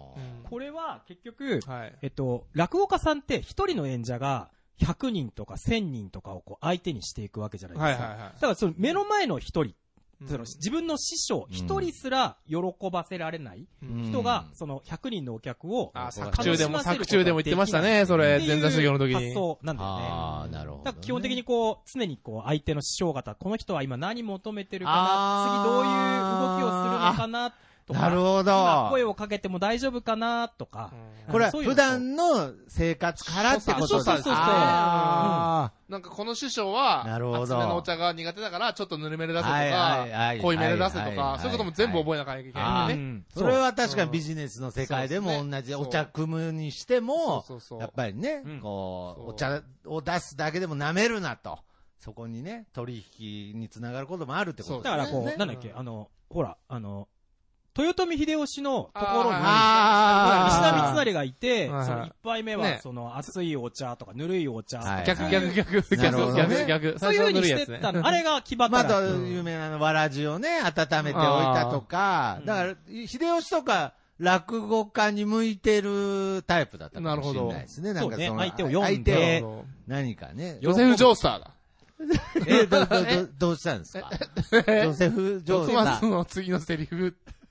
これは結局、はい、えっと、落語家さんって一人の演者がひゃくにんとかせんにんとかをこう相手にしていくわけじゃないですか。はいはいはい。だからその目の前の一人、その自分の師匠一人すら喜ばせられない人が、そのひゃくにんのお客を、 あ、作中でも、作中でも言ってましたね、それ、前座修行の時に。 発想なんだよね。 ああ、なるほど、ね。 だから基本的にこう、常にこう、相手の師匠方、この人は今何求めてるかな、次どういう動きをするのかな、とか。 なるほど。今声をかけても大丈夫かな、とか。 これは普段の生活からってことですか？ そうそうそうそう。あー、なんかこの師匠は、 なるほど。 厚めのお茶が苦手だから、ちょっとぬるめで出せとか、濃いめで出せとか、そういうことも全部覚えなきゃいけないね。 それは確かにビジネスの世界でも同じ、お茶組むにしても、やっぱりね、こう、お茶を出すだけでも舐めるなと。そこにね、取引につながることもあるってことですね。 だからこう、なんだっけ、あの、ほら、あの、豊臣秀吉のところに、石田三成がいて、その一杯目は、その熱いお茶とか、ぬるいお茶とか。 逆、逆、逆、逆、逆、逆。 そういう風にしてたの。あれが気張った。 また有名なわらじをね、温めておいたとか、だから、秀吉とか、落語家に向いてるタイプだったかもしれないですね。なんかその、 相手を読んで、 何かね。 ヨセフ・ジョースターだ。 え、ど、ど、どうしたんですか？ジョセフ・ジョースター。 トマスの次のセリフ。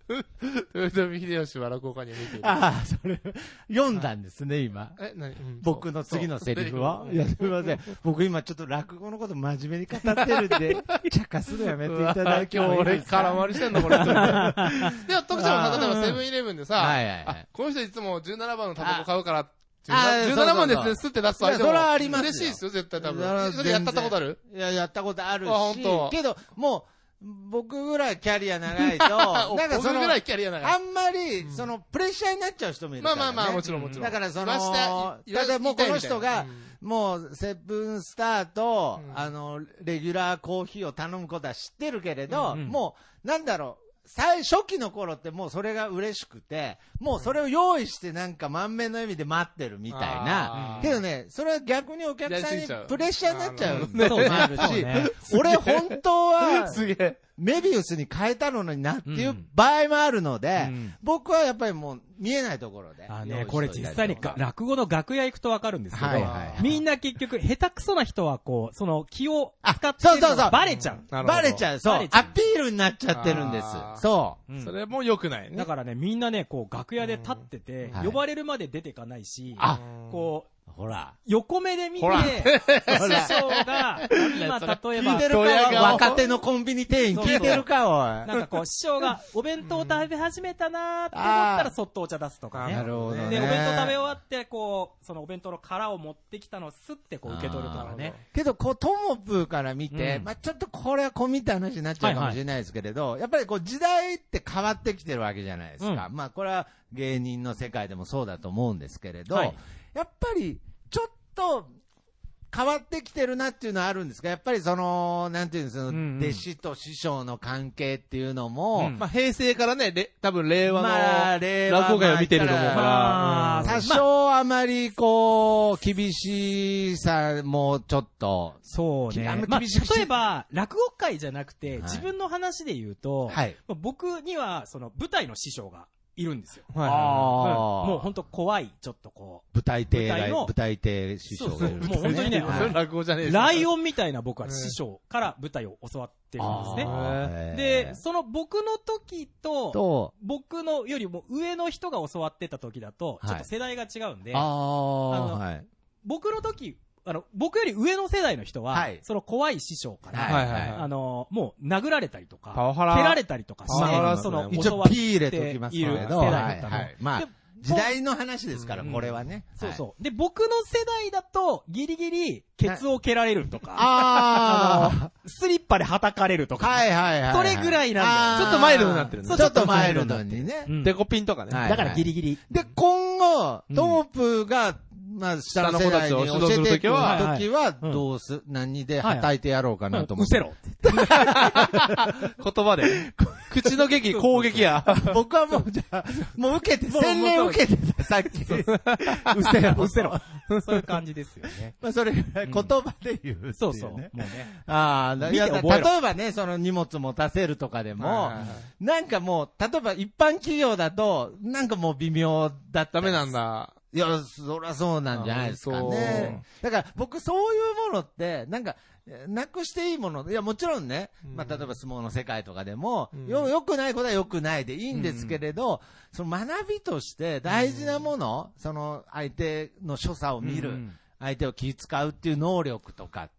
豊臣秀吉は落語家に見ている。 ああ、それ、読んだんですね、今。 え、何、うん、 僕の次のセリフは。いや、すみません。僕今ちょっと落語のこと真面目に語ってるんで、茶化すのやめていただき今日俺空回りしてんのこれ。でも、徳ちゃんも例えばセブンイレブンでさ、はいはいはい、あ、この人いつもじゅうななばんのタバコ買うから、じゅうななばんですね、吸って出すと。いや、 それはありますよ。 嬉しいですよ、絶対多分。それやったことある？ いや、やったことあるし。あ、本当。けど、もう、僕ぐらいキャリア長いと、なんかその、 ぐらいキャリア長い。 あんまり、その、プレッシャーになっちゃう人もいるから、ね。 まあまあまあ、もちろんもちろん。 だからその、ただもうこの人が、もう、セブンスターと、あの、レギュラーコーヒーを頼むことは知ってるけれど、もう、なんだろう、最初期の頃ってもうそれが嬉しくて、もうそれを用意してなんか満面の笑みで待ってるみたいな。けどね、それは逆にお客さんにプレッシャーになっちゃうのもあるし、俺本当は、 すげえ。 メビウスに変えたのになっていう場合もあるので、うん、僕はやっぱりもう見えないところで。 あね、これ実際に落語の楽屋行くとわかるんですけど、はいはいはい、みんな結局下手くそな人はこう、その気を使ってるのがバレちゃう。 バレちゃう。そう。アピールになっちゃってるんです。そう、 うん。それも良くないね。 だからね、みんなね、こう楽屋で立ってて、うん、呼ばれるまで出てかないし、 あこう、 ほら。 横目で見て、師匠が、今、例えば、 聞いてるか若手のコンビニ店員聞いてるか、おい。 なんかこう、師匠がお弁当食べ始めたなーって思ったら、そっとお茶出すとかね。 なるほどね。 で、お弁当食べ終わって、こう、そのお弁当の殻を持ってきたのをスッてこう受け取るとかね。 けど、こう、トモプーから見て、まあちょっとこれは込みった話になっちゃうかもしれないですけれど、やっぱりこう、時代って変わってきてるわけじゃないですか。まあこれは芸人の世界でもそうだと思うんですけれど、やっぱり、ちょっと変わってきてるなっていうのはあるんですか？やっぱりその、なんていうんですか、うんうん、弟子と師匠の関係っていうのも、 うん、まあ平成からね、多分令和の落語界を見てると思うから、 まあ、多少あまりこう、厳しさもちょっと、 そうね。まあ、例えば、落語界じゃなくて、はい、自分の話で言うと、はい、僕にはその舞台の師匠が、いるんですよ。はいはいはい、もう本当怖い、ちょっとこう。 舞台亭が、舞台亭師匠がいる、 ね。もう本当にね、 はい、落語じゃねえライオンみたいな僕は師匠から舞台を教わってるんですね。で、その僕の時と、と僕のよりも上の人が教わってた時だと、ちょっと世代が違うんで、はい、あの、はい、僕の時、あの、僕より上の世代の人は、はい、その怖い師匠から、はいはいはい、あの、もう殴られたりとか、蹴られたりとかして、その、 一応ピー入れときますけど、 世代だったの。はいはい、 まあ、時代の話ですから、これはね。 そうそう。で、僕の世代だと、ギリギリ、ケツを蹴られるとか、 ああの、スリッパで叩かれるとか、 はいはいはい。 それぐらいなんだよ。ちょっとマイルドになってるね。 ちょっとマイルドにね。 デコピンとかね。 だからギリギリ。 で、今後、トープが、まあ、下の世代に教えていくときは、どうす、何で叩いてやろうかなと思って。 うせろ。 言葉で。口の劇、攻撃や。 僕はもう、じゃあ、もう受けて、洗練受けてた、さっき。うせろ、 うせろ。そういう感じですよね。 まあ、それ、言葉で言う。 そうそう。もうね。 ああ、いや、例えばね、その荷物持たせるとかでも、なんかもう、例えば一般企業だと、なんかもう微妙だった。 ダメなんだ。 いや、そりゃそうなんじゃないですかね。だから僕そういうものって、なんか、なくしていいもの、いやもちろんね、まあ例えば相撲の世界とかでも、うん、よ、良くないことは良くないでいいんですけれど、うん、その学びとして大事なもの、うん、その相手の所作を見る、うん、相手を気遣うっていう能力とかって、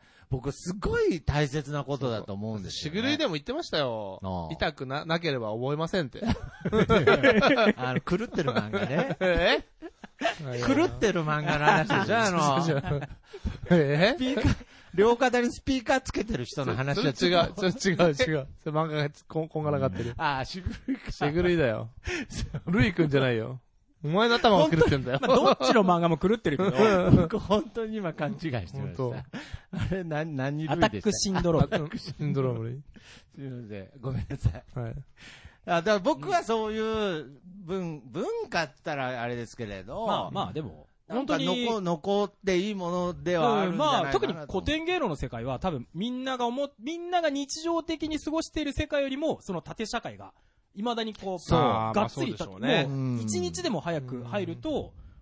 僕すごい大切なことだと思うんですよ、ね。 しぐるいでも言ってましたよ。痛くな、なければ覚えませんって。 あの、狂ってる漫画ね。え狂ってる漫画の話でしょあの、えスピーカー、両肩にスピーカーつけてる人の話は違う、違う、違う、違う。それ漫画がこん、こんがらがってる。 ああ、しぐるいか。 しぐるいだよ。るいくんじゃないよ。お前の頭が狂ってんだよ。 まあ、どっちの漫画も狂ってるけど、 僕本当に今勘違いしてました。あれ、何、何類でした？ アタックシンドローム。 アタックシンドローム類。 すみません。ごめんなさい。 はい。 あだから僕はそういう文、文化って言ったらあれですけれど。 まあまあでも、 本当に残、残っていいものではあるんじゃないかなと、うん、まあ特に古典芸能の世界は多分みんなが思、みんなが日常的に過ごしている世界よりも、その縦社会が、未だにこう、がっつり、もう一日でも早く入ると、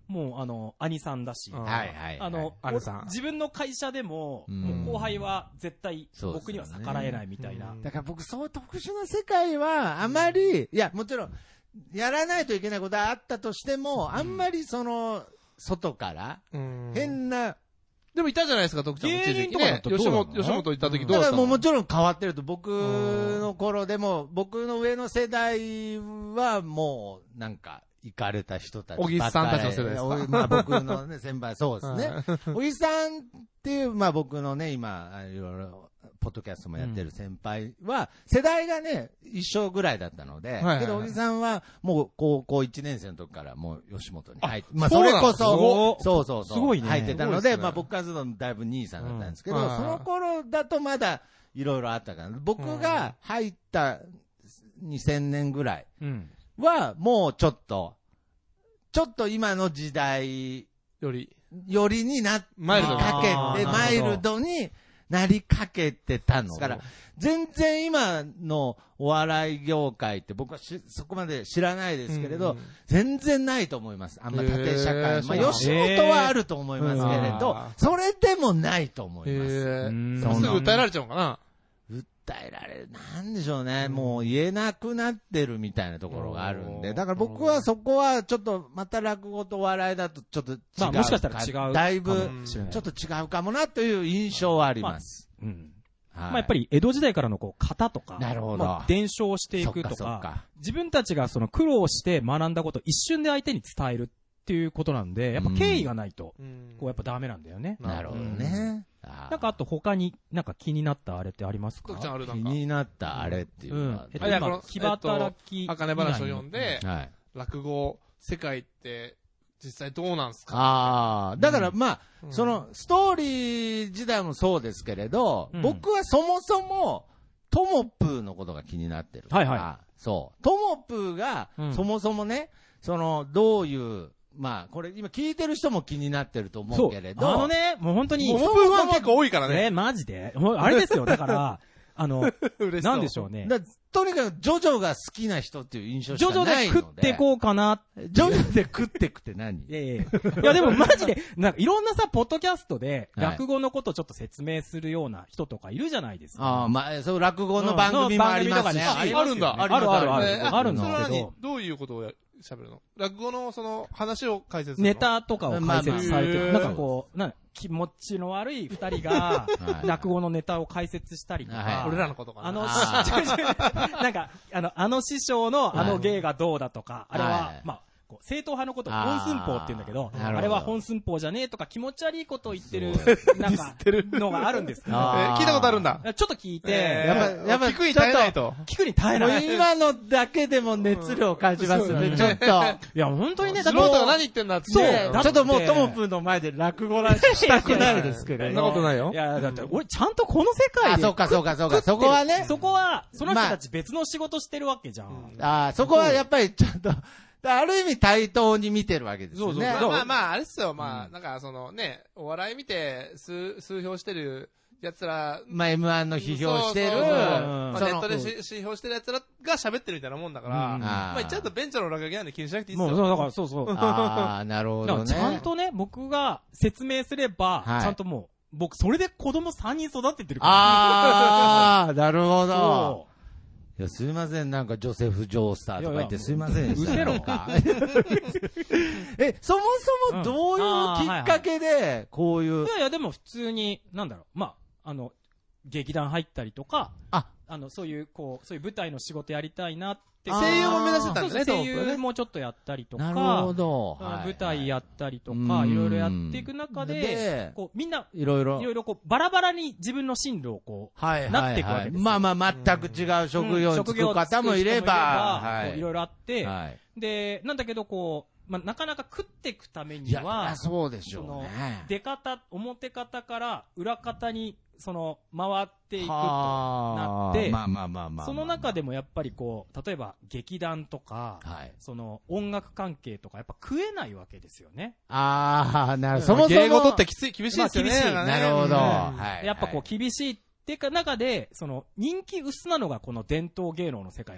もう、あの、兄さんだし。 はいはい。 あの、自分の会社でも、もう後輩は絶対僕には逆らえないみたいな。 だから僕、そう特殊な世界は、あまり、いや、もちろん、やらないといけないことはあったとしても、あんまりその、外から、変な、 でもいたじゃないですか、徳ちゃんも一時期ね。吉本、吉本行った時どうだったの？ だからもうもちろん変わってると、僕の頃でも、僕の上の世代はもう、なんか、行かれた人たち。 小木さんたちの世代ですか？ まあ僕のね、先輩、そうですね。小木さんっていう、まあ僕のね、今、いろいろ、ポッドキャストもやってる先輩は、世代がね、一緒ぐらいだったので、けど小木さんはもう高校いちねん生の時からもう吉本に入って、まあそれこそ、そうそうそう、すごいね。入ってたので、まあ僕からするとだいぶ兄さんだったんですけど、その頃だとまだいろいろあったから、僕が入ったにせんねんぐらいはもうちょっと、ちょっと今の時代より、 よりになってかけて、マイルドに、なりかけてたの。だから、全然今のお笑い業界って僕はしそこまで知らないですけれど、うん、全然ないと思います。あんま縦社会。まあ、吉本はあると思いますけれど、それでもないと思います。 すぐ訴えられちゃうのかな？ 訴えられる。なんでしょうね。もう言えなくなってるみたいなところがあるんで。だから僕はそこはちょっと、また落語とお笑いだとちょっと違う。 まあもしかしたら違う。 だいぶ、ちょっと違うかもなという印象はあります。 まあ、うん。はい、まあやっぱり江戸時代からのこう型とか、 なるほど。 まあ、伝承していくとか、か自分たちがその苦労して学んだことを一瞬で相手に伝えるっていうことなんで、やっぱ敬意がないと、こうやっぱダメなんだよね。 なるほどね。 なんかあと他になんか気になったあれってありますか？ 気になったあれっていうのは、うん、えっと、 今、気働き。 あかね話を読んで、はい、落語、世界って実際どうなんすか？ ああ、だからまあ、うん、そのストーリー時代もそうですけれど、うん、僕はそもそも、トモプーのことが気になってる。 はいはい。 そう。トモプーが、そもそもね、その、どういう、まあ、これ今聞いてる人も気になってると思うけれど。 あのね、もう本当に。 トモプーは結構多いからね。 え、マジであれですよ、だから、あの、なんでしょうね。 だとにかく、ジョジョが好きな人っていう印象しかないので。 ジョジョで食ってこうかな。 ジョジョで食ってくって何？ いやいやいや、でもマジで、なんかいろんなさ、ポッドキャストで、落語のことをちょっと説明するような人とかいるじゃないですか。 ああ、まあ、そう、落語の番組もありますし。 あるんだ。 あるあるある。あるんですけど。 どういうことを喋るの？落語のその話を解説するの？ネタとかを解説されてる。なんかこう、な気持ちの悪い二人が、落語のネタを解説したりとか。 俺らのことかな。 あの、なんか、あの、あの師匠のあの芸がどうだとか、あれは、まあ、こう正統派のことを本寸法って言うんだけど、あれは本寸法じゃねえとか気持ち悪いことを言ってる、なんか、のがあるんですけど。 聞いたことあるんだ。 ちょっと聞いて、 やっぱ、やっぱ聞くに耐えないと。 聞くに耐えない。 今のだけでも熱量を感じますね、ちょっと。 いや、本当にね、 だって。素人が何言ってんだって。 そう。ちょっともうトモプーの前で落語らしたくないですけど。 そんなことないよ。 いや、だって俺ちゃんとこの世界で。 あ、そうかそうかそうか。そこはね。 そこは、その人たち別の仕事してるわけじゃん。 ああ、そこはやっぱりちゃんと。ある意味対等に見てるわけですよね。そうそうそう。まあまあ、あれっすよ。まあ、なんかそのね、お笑い見て、数、数票してる奴ら。 まあ エムワン の批評してる。 まあネットで批評してる奴らが喋ってるみたいなもんだから、まあ言っちゃうとベンチャーの落書きなんで気にしなくていいっすよ。 もうそう、だからそうそう。 ああ、なるほどね。 ちゃんとね、僕が説明すれば、ちゃんともう、僕それで子供さんにん育ててるから。 ああ、なるほど。いや、すいません、なんかジョセフ・ジョースターとか言ってすいませんでした。 うせろか。 え、そもそもどういうきっかけで、こういう。 いやいや、でも普通に、なんだろう、まあ、あの、劇団入ったりとか、あ、あの、そういう、こう、そういう舞台の仕事やりたいなって。 声優も目指してたんですね、 声優もちょっとやったりとか、 なるほど。 舞台やったりとか、いろいろやっていく中で、こう、みんな、 いろいろ、 いろいろこう、バラバラに自分の進路をこう、なっていくわけですよ。 まあまあ、全く違う職業に就く方もいれば、 いろいろあって、で、なんだけど、こう、まあ、なかなか食っていくためには、 そうでしょうね。出方、表方から裏方に、その、回っていくとなって、 まあまあまあまあ。 その中でもやっぱりこう、例えば劇団とか、はい、その音楽関係とか、やっぱ食えないわけですよね。 ああ、なるほど。そもそも。 芸事ってきつい、厳しいですよね。 まあ、厳しい。 なるほど。 はい。やっぱこう、厳しいっていうか中で、その、人気薄なのがこの伝統芸能の世界なんですよ。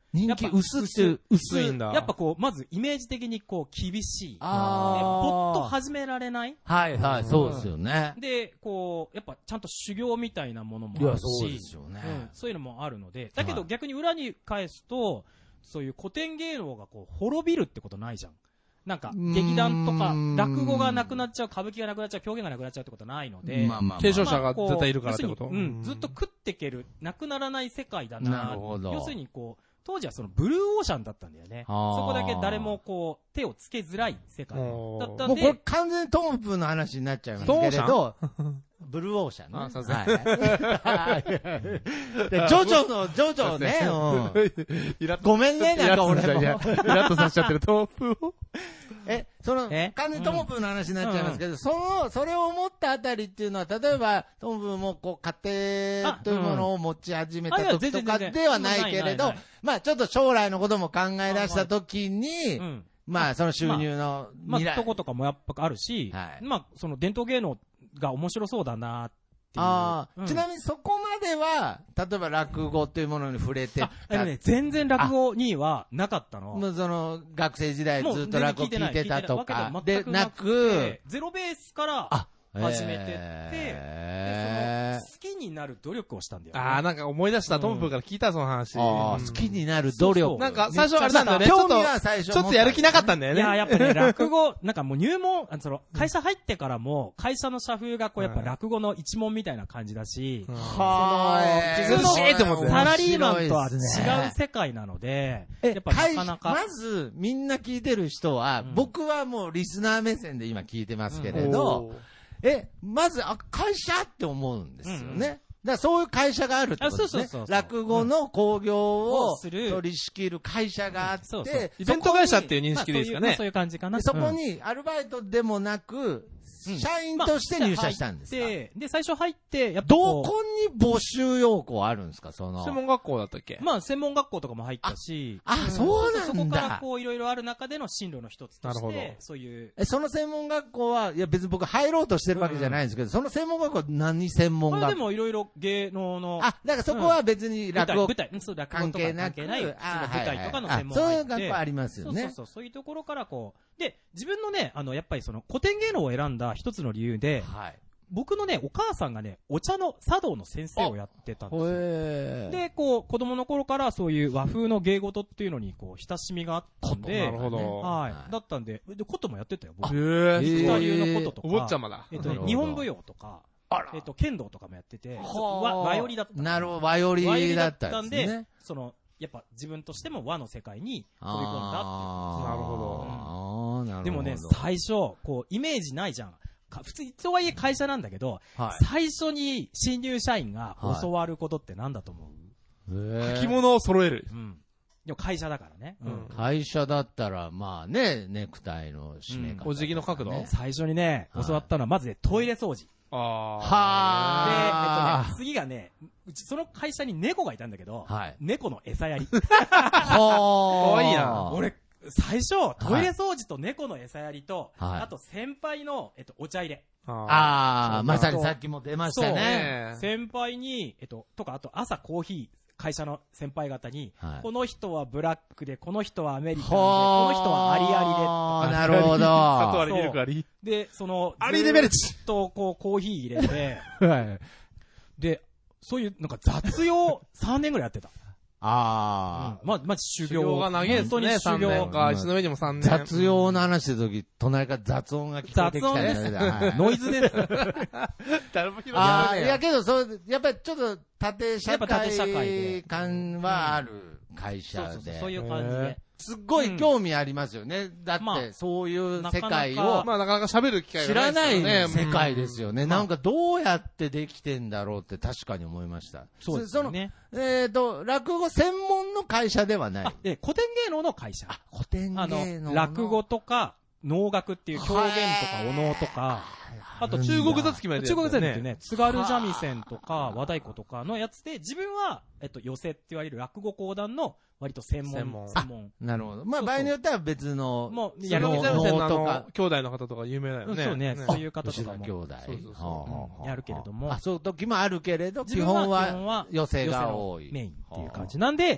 人気薄って、 薄いんだ。やっぱこう、まずイメージ的にこう、厳しい。ああ。ぽっと始められない。 はいはい、そうですよね。 で、こう、やっぱちゃんと修行みたいなものもあるし。いや、そうですよね、うん。そういうのもあるので。だけど逆に裏に返すと、そういう古典芸能がこう、滅びるってことないじゃん。なんか、劇団とか、落語がなくなっちゃう、歌舞伎がなくなっちゃう、狂言がなくなっちゃうってことはないので、 まあまあまあ、継承者が絶対いるからってこと、 うん、ずっと食っていける、なくならない世界だな。なるほど。要するにこう、当時はそのブルーオーシャンだったんだよね。そこだけ誰もこう、手をつけづらい世界だったんで。もうこれ完全にトムプーの話になっちゃいますけれど、ブルーオーシャンね。あ、そうですね。はい。で、ジョジョの、ジョジョね。ごめんね、なんか俺も。イラッとさせちゃってるトムプーを。 え、その、完全にトムプーの話になっちゃいますけど、その、それを思ったあたりっていうのは、例えば、トムプーもこう、家庭というものを持ち始めた時とかではないけれど、まあちょっと将来のことも考え出した時に、まあその収入の未来。まあ、とことかもやっぱあるし、まあその伝統芸能が面白そうだなっていう。ああ、うん、ちなみにそこまでは、例えば落語っていうものに触れてた。 でもね、全然落語にはなかったの。 もうその、学生時代ずっと落語聞いてたとか、で、なく、 ゼロベースから、始めてって、で、その、好きになる努力をしたんだよね。 ああ、なんか思い出した、トムプーから聞いた、その話。 好きになる努力。 なんか、最初あれなんだよね。興味は最初。ちょっとやる気なかったんだよね。 いや、やっぱね、落語、なんかもう入門、その、会社入ってからも、会社の社風がこう、やっぱ落語の一問みたいな感じだし、 はぁ、自分のサラリーマンとは違う世界なので、やっぱなかなか。 まず、みんな聞いてる人は、僕はもうリスナー目線で今聞いてますけれど、え、まず、あ、会社って思うんですよね。うんうん、だからそういう会社があるってことですね。そうそうそうそう、落語の興行を取り仕切る会社があって、そうそう、 イベント会社っていう認識でいいですかね。 まあ、そういう、まあ、そういう感じかな。 そこにアルバイトでもなく、社員として入社したんですか、 まあ、で、で、最初入って、 やっぱどこに募集要項あるんですか、その。 専門学校だったっけ？ まあ、専門学校とかも入ったし。 あ、あ、そうなんだ。 そこからこう、いろいろある中での進路の一つとして、なるほど、そういう。 え、その専門学校は、いや別に僕入ろうとしてるわけじゃないんですけど、うん、その専門学校は何専門学校？ でもいろいろ芸能の。 あ、だからそこは別に落語、 うん、舞台、舞台、そう、落語とか関係ない、舞台とかの専門学校。 そういう学校ありますよね。 そうそうそう、そういうところからこう、で、自分のね、あの、やっぱりその、古典芸能を選んだ一つの理由で、はい、僕のね、お母さんがね、お茶の茶道の先生をやってたんですよ。で、こう、子供の頃からそういう和風の芸事っていうのに、こう、親しみがあったんで、 なるほど。 はい。だったんで、で、琴もやってたよ、僕。 へぇー。二流の琴とか。 お坊ちゃまだ。 えっとね、日本舞踊とか、えっと、剣道とかもやってて、和、和よりだった。 なるほど、和よりだったんですね。 その、やっぱ自分としても和の世界に飛び込んだっていう。 なるほど。 うん、でもね、最初、こう、イメージないじゃん。普通、とはいえ会社なんだけど、はい、最初に新入社員が教わることって何だと思う？ はい、着物を揃える。 うん。でも会社だからね。 うん、会社だったら、まあね、ネクタイの締め方、ね、 うん。お辞儀の角度？ 最初にね、教わったのは、まずね、トイレ掃除。 ああ。 はあ。で、えっとね、次がね、うち、その会社に猫がいたんだけど、はい、猫の餌やり。 はあ。かわいいな。 俺、最初、トイレ掃除と猫の餌やりと、はい、あと先輩の、えっと、お茶入れ。 ああ、まさにさっきも出ましたね。 先輩に、えっと、とか、あと朝コーヒー、会社の先輩方に、はい、この人はブラックで、この人はアメリカンで、この人はアリアリで、とか。 なるほど。 佐藤アリミルクアリ。 で、その、 アリデベルチと、こう、コーヒー入れて、はい。で、そういう、なんか雑用さんねんぐらいやってた。 ああ、 うん。まあ、まあ、修行。 修行が長いですね。本当に修行か。石の上にもさんねん。 雑用の話してるとき、隣から雑音が聞こえてきたりする。はい、ノイズです。 誰も拾わない。ああ、いやけど、そう、やっぱりちょっと縦社会感はある会社で。 そうそうそう、そういう感じで。 すっごい興味ありますよね。うん、だって、そういう世界を。 まあ、なかなか喋る機会がないですよね。 知らない世界ですよね。うん、なんかどうやってできてんだろうって確かに思いました。 そうですね。 その、えっ、ー、と、落語専門の会社ではない。 え、古典芸能の会社。 あ、古典芸能の。 落語とか、能楽っていう狂言とかお能とか、 あと中国座付きまで、 ね。中国座付きってね、津軽三味線とか和太鼓とかのやつで、自分は、えっと、寄席って言われる落語講談の割と専門。専門。専門。 なるほど。まあ、場合によっては別の、 もう、やる三味線のあの、兄弟の方とか有名だよね。 そうね。そういう方とかも。 兄弟。 そうそうそう。やるけれども。 あ、そういう時もあるけれど、基本は寄席が多い。 メインっていう感じ。なんで、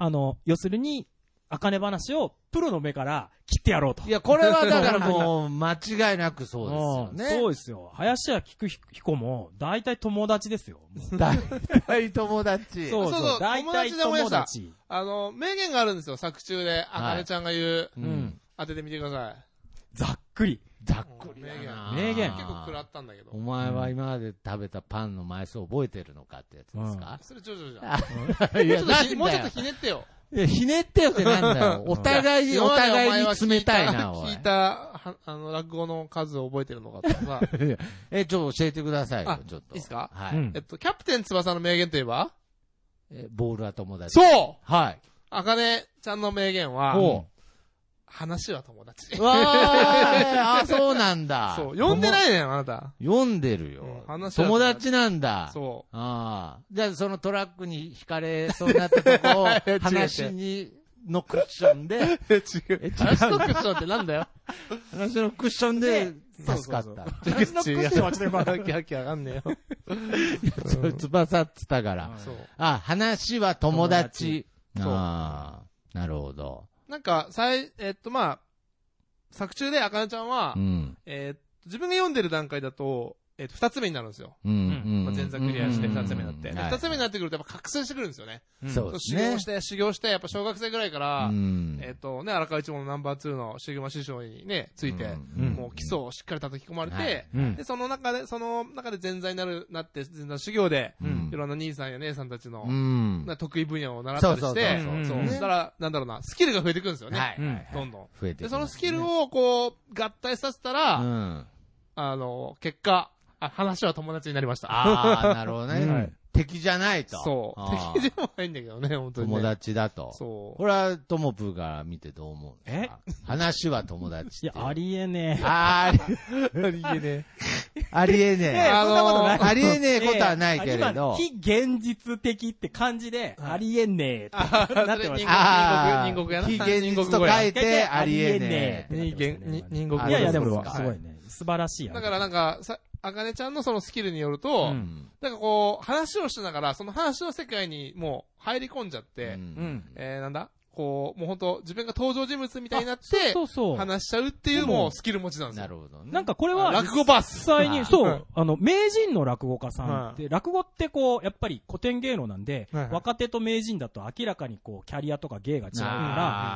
あの、要するに、あかね話をプロの目から切ってやろうと。 いや、これはだからもう、間違いなくそうですよね。 そうですよ。林家菊彦も、大体友達ですよ。 大体友達。 そうそう、大体友達。 あの、名言があるんですよ、作中で。あかねちゃんが言う。うん。当ててみてください。 ざっくり。 ざっくり。 名言。 名言。 結構食らったんだけど。 お前は今まで食べたパンの枚数覚えてるのかってやつですか？ それ徐々じゃん。いや、もうちょっとひねってよ。 いや、ひねってよってなんだよ。お互いに、お互いに冷たいな、 聞いた、あの、落語の数を覚えてるのかってさ。 え、ちょっと教えてくださいよ、ちょっと。 いいですか？ はい。 えっと、キャプテン翼の名言といえば？ え、ボールは友達。 そうはい。 あかねちゃんの名言は、話は友達。 わーあ、そうなんだ。 そう。読んでないねん、あなた。 読んでるよ。友達なんだ。 そう。 ああ。じゃあ、そのトラックに引かれそうになったとこを、話に、のクッションで。違う。話のクッションってなんだよ。 話のクッションで、助かった。 話のクッションはちょっと今、 キャキャわかんねえよ。翼っつったから。あ、話は友達。ああ。なるほど。 なんか、さい、えっと、まあ、作中であかねちゃんは、うん、えー、自分が読んでる段階だと、えっと、二つ目になるんですよ。うん。まあ、前座クリアして二つ目になって。二つ目になってくるとやっぱ覚醒してくるんですよね。 そうですね。 修行して、修行して、やっぱ小学生ぐらいから、うん、えっとね、荒川一門のナンバーツーのシグマ師匠にね、ついて、うん、もう基礎をしっかり叩き込まれて、うん、で、その中で、その中で前座になる、なって、前座修行で、うん、いろんな兄さんや姉さんたちの、うん、得意分野を習ったりして、そう。だから、なんだろうな、スキルが増えてくるんですよね。はい。どんどん。 増えてくる。 で、そのスキルをこう、合体させたら、うん、あの、結果、あ、話は友達になりました。 ああ、なるほどね。うん、敵じゃないと。 そう。敵でもないんだけどね、本当に、ね。 友達だと。そう。これは、ともぷーが見てどう思うえ話は友達。 いや、ありえねえ。 あー、ありえねえ。ありえねえ。 あのー、 ありえねえことはないけれど。 非現実的って感じで、ありえねえってなってました。 ああ、人国やな。非現実と書いて、ありえねえ。 人国いやいや、でも、すごいね。素晴らしいやだからなんか、さ、あかねちゃんのそのスキルによると、うん、なんかこう、話をしながら、その話の世界にもう入り込んじゃって、うん、えー、なんだこう、もう本当自分が登場人物みたいになって、そうそうそう話しちゃうっていうもうスキル持ちなんですよ。 なるほどね。 なんかこれは、 落語バス実際に、そう、あの、名人の落語家さんって、落語ってこう、やっぱり古典芸能なんで、若手と名人だと明らかにこう、キャリアとか芸が違うから、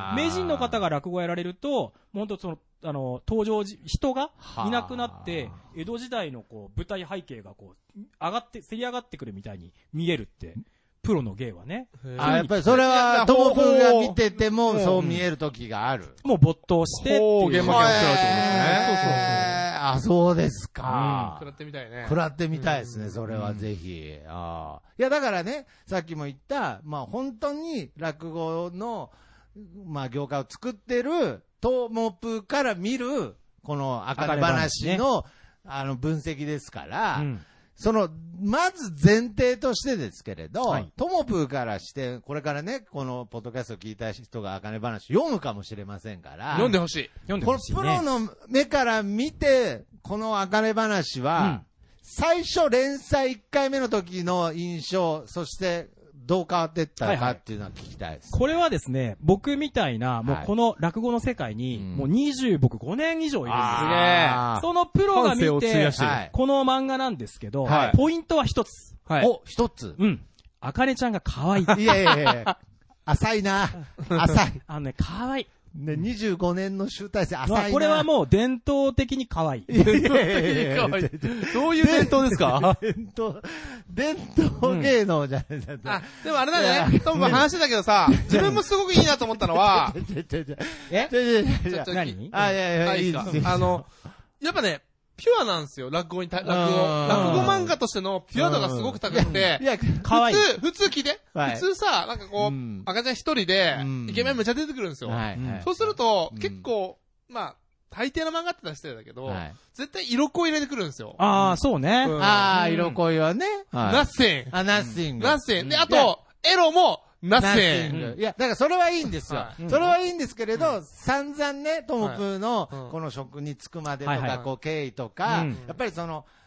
名人の方が落語やられると、もう本当その、あの、登場じ、人がいなくなって、江戸時代のこう、舞台背景がこう、上がって、せり上がってくるみたいに見えるって、プロの芸はね。 あ、やっぱりそれは、ともぷーが見てても、そう見える時がある。 もう没頭してっていう。 現場に食らうってことですね。 そうそうそう。あ、そうですか。 食らってみたいね。 食らってみたいですね、それはぜひ。ああ。いや、だからね、さっきも言った、まあ本当に落語の、まあ業界を作ってる、ともぷーから見る、このあかね話の、あの分析ですから、その、まず前提としてですけれど、はい、ともぷーからして、これからね、このポッドキャストを聞いた人があかね話読むかもしれませんから、 読んでほしい。 読んでほしい、ね。 このプロの目から見て、このあかね話は、うん、最初連載いっかいめの時の印象、そして、どう変わっていったかっていうのは聞きたいです、 はいはい。これはですね、僕みたいな、もうこの落語の世界に、もうにじゅう、僕ごねん以上いるんですね。そのプロが見て、この漫画なんですけど、はい、ポイントは一つ。 はい、お、一つうん。あかねちゃんが可愛い。 いやいやいや浅いな。浅い。 あのね、可愛い。 ね、にじゅうごねんの集大成浅いな。 これはもう伝統的に可愛い。 伝統的に可愛い。どういう伝統ですか伝統、伝統芸能じゃないですか。 あ、でもあれだね。トンボ話してたけどさ、自分もすごくいいなと思ったのは、 えちょっと何あ、いやいや、いいです。 あの、やっぱね、ピュアなんですよ、落語にた、落語。落語漫画としてのピュア度がすごく高くて、 いや、 かわいい。普通、普通聞いて、普通さ、なんかこう、赤ちゃん一人で、イケメンめちゃ出てくるんですよ。そうすると、結構、まあ、大抵の漫画って出してるんだけど、絶対色恋入れてくるんですよ。 ああ、そうね。 ああ、色恋はね。 ナッシング。 あ、ナッシング。 ナッシング。で、あと、エロも、ナッシング。 いや、だからそれはいいんですよ。それはいいんですけれど、散々ね、ともぷーの、この職に就くまでとか、こう、経緯とか、やっぱりその、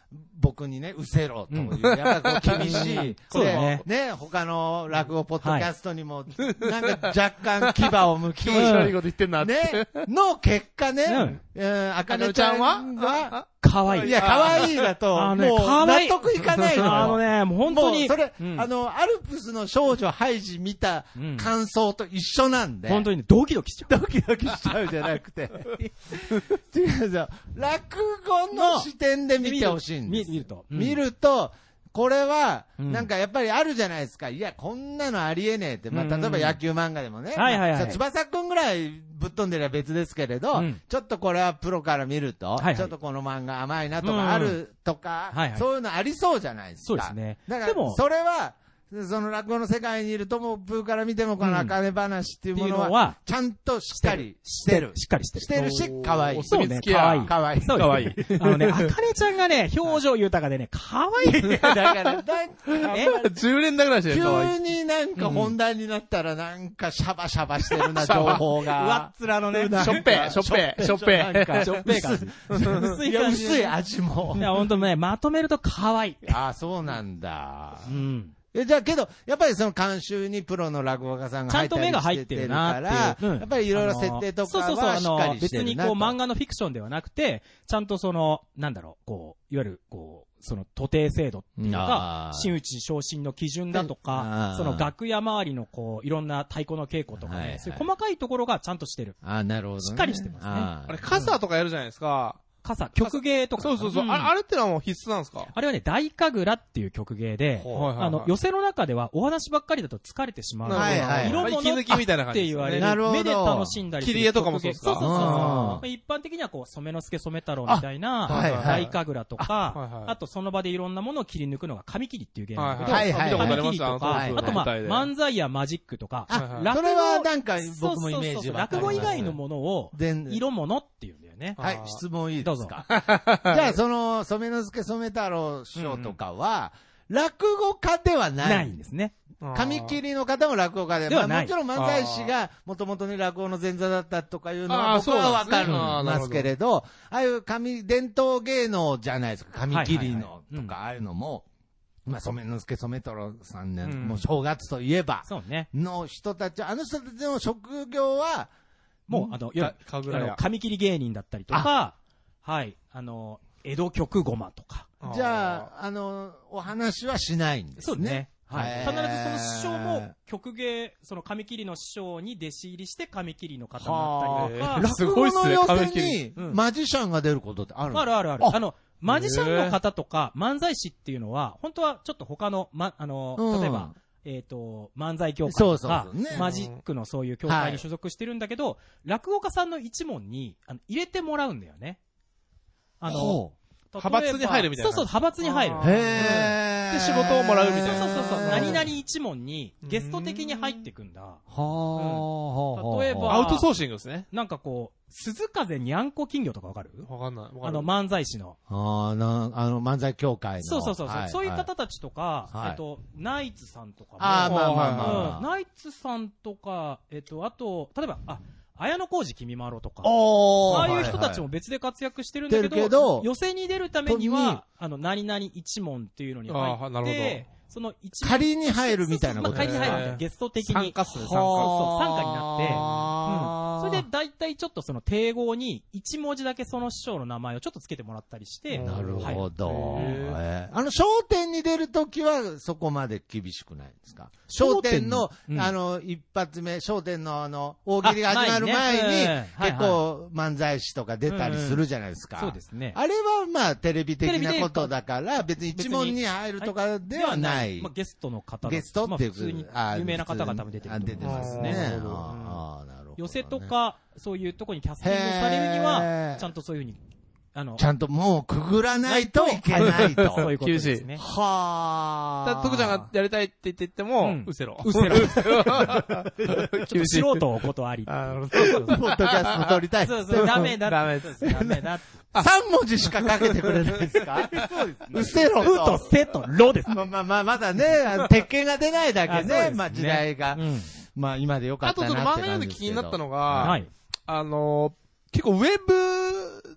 僕にね、うせろという、うん、やっぱり厳しい。 そうだね。 ね、他の落語ポッドキャストにも、なんか若干牙を向き、 気持ち悪いこと言ってんなって。 ね、の結果ね、うん、えー、あかねちゃんは、 かわいい。 いや、かわいいだと、もう納得いかないの。 あのね、もう本当に。 それ、うん、あの、アルプスの少女ハイジ見た感想と一緒なんで。 本当にね、ドキドキしちゃう。ドキドキしちゃうじゃなくて。違うじゃん。落語の視点で見てほしいんです。 見ると。 うん、見ると、これは、なんかやっぱりあるじゃないですか。いや、こんなのありえねえって。まあ、例えば野球漫画でもね。 はいはいはい。 翼くんぐらいぶっ飛んでりゃ別ですけれど、うん、ちょっとこれはプロから見ると、はいはい、ちょっとこの漫画甘いなとかあるとか、うんはいはい、そういうのありそうじゃないですか。 そうですね。 だから、それは、その落語の世界にいるトモプーから見てもこの茜話っていうものは、ちゃんとしっかりしてる。 しっかりしてる。 してるし、かわいい。 そうね、かわいい。 かわいい。 かわいい。あのね、茜ちゃんがね、表情豊かでね、かわいい。だから、なんか、 じゅうねんだぐらいしてる。 急になんか本題になったらなんかシャバシャバしてるな、情報が。 上っ面のね、 しょっぺい、しょっぺい、しょっぺい。 しょっぺい感じ。 薄い感じ。薄い味も。 いや、ほんとね、まとめるとかわいい。 ああ、そうなんだ。うん。え、じゃあけど、やっぱりその監修にプロの落語家さんが入ったりしてるから、ちゃんと目が入ってるなっていう、うん、やっぱりいろいろ設定とかはしっかりしてるなと。そうそうそう、あの、 別にこう漫画のフィクションではなくて、ちゃんとその、なんだろう、こう、いわゆる、こう、その、徒弟制度っていうか、真打ち昇進の基準だとか、その楽屋周りのこう、いろんな太鼓の稽古とかね、はいはい、そういう細かいところがちゃんとしてる。 ああ、なるほど、ね。 しっかりしてますね。 あ, あれ、傘とかやるじゃないですか。 傘、曲芸とか。 そうそうそう。うん、あ, あれってのはもう必須なんですか？ あれはね、大神楽っていう曲芸で、はいはいはい、あの、寄席の中ではお話ばっかりだと疲れてしまうので、はいはいはい、色物って言われる、目で楽しんだりする。 切り絵とかもそうですか？ そうそうそう。一般的にはこう、染之助染太郎みたいな、大神楽とか、はいはい、あとその場でいろんなものを切り抜くのが紙切りっていう芸なんだけど、はいはいはい、紙切りとか、はいはい、あとまあ、漫才やマジックとか、 はいはい、それはなんか僕もイメージは。 落語以外のものを、色物っていうんだよね。 はい、質問いいですか？じゃあ、その、染之助染太郎師匠とかは、うんうん、落語家ではない。 ないんですね。 紙切りの方も落語家で、まあ、もちろん漫才師がもともとね落語の前座だったとかいうのは僕はわかりますけれど、ああいう紙、伝統芸能じゃないですか、紙切りのとか、ああいうのも、まあ、染之助染太郎さんね、うん、もう正月といえば、の人たち、あの人たちの職業は、 もう、あの、いや、紙切り芸人だったりとか、はい、あの、江戸曲ごまとか。 じゃあ、あの、お話はしないんですね。 そうですね。はい。必ずその師匠も、曲芸、その紙切りの師匠に弟子入りして紙切りの方になったりとか。 落語の寄席にマジシャンが出ることってあるの？ あるあるある。あの、マジシャンの方とか漫才師っていうのは、本当はちょっと他の、ま、あの、例えば、えっと、漫才協会とか、マジックのそういう協会に所属してるんだけど、落語家さんの一門に入れてもらうんだよね。あの、 派閥に入るみたいな。 そうそう、派閥に入る。 へー。 で、仕事をもらうみたいな。 そうそうそう。何々一門にゲスト的に入ってくんだ。はぁ。例えば、 アウトソーシングですね。 なんかこう、鈴風にゃんこ金魚とかわかる？ わかんない。 あの、漫才師の。 ああ、な、あの、漫才協会の。 そうそうそう。そういう方たちとか、えっと、ナイツさんとかも。 ああ、まあまあまあ。 ナイツさんとか、えっと、あと、例えば、あ、綾小路きみまろとか。ああいう人たちも別で活躍してるんだけど、けど寄席に出るためには、あの、何々一門っていうのに入って、その一門。 仮に入るみたいなこと、 まあ、仮に入るみたいな。ゲスト的に。 参加数、参加。 そう、参加になって、うん。それで大体ちょっとその定号に一文字だけその師匠の名前をちょっとつけてもらったりして。 なるほど。えー、あの、笑点に出るときはそこまで厳しくないですか？笑点の、うん、あの、一発目、笑点のあの、大喜利が始まる前に、ね、結構漫才師とか出たりするじゃないですか。 うんうん、そうですね。 あれはまあ、テレビ的なことだから、別に一問に入るとかではない。 まあ、ゲストの方ゲストっていう、まあ、 普通に有名な方が多分出てると思いますね。 あ、あ、なるほど、ね。 寄席とか、そういうとこにキャスティングされるには、ちゃんとそういうふうに、あの、 ちゃんともうくぐらないといけないと。 そういうことですね。 はぁ。だ徳ちゃんがやりたいって言っても、うん、うせろ。 うせろ。厳しい。素人お断り。 あの、ポッドキャスト撮りたい。 そうそう、ダメだ。 ダメです。 ダメだ。 三文字しかかけてくれないですか？そうですね。うせろと。 うとせとろです。 まあまあまあ、まだね、鉄拳が出ないだけね、まあ時代が。まあ今でよかったなって感じですけど。 あとその漫画読んで気になったのが、はい。あの、結構ウェブ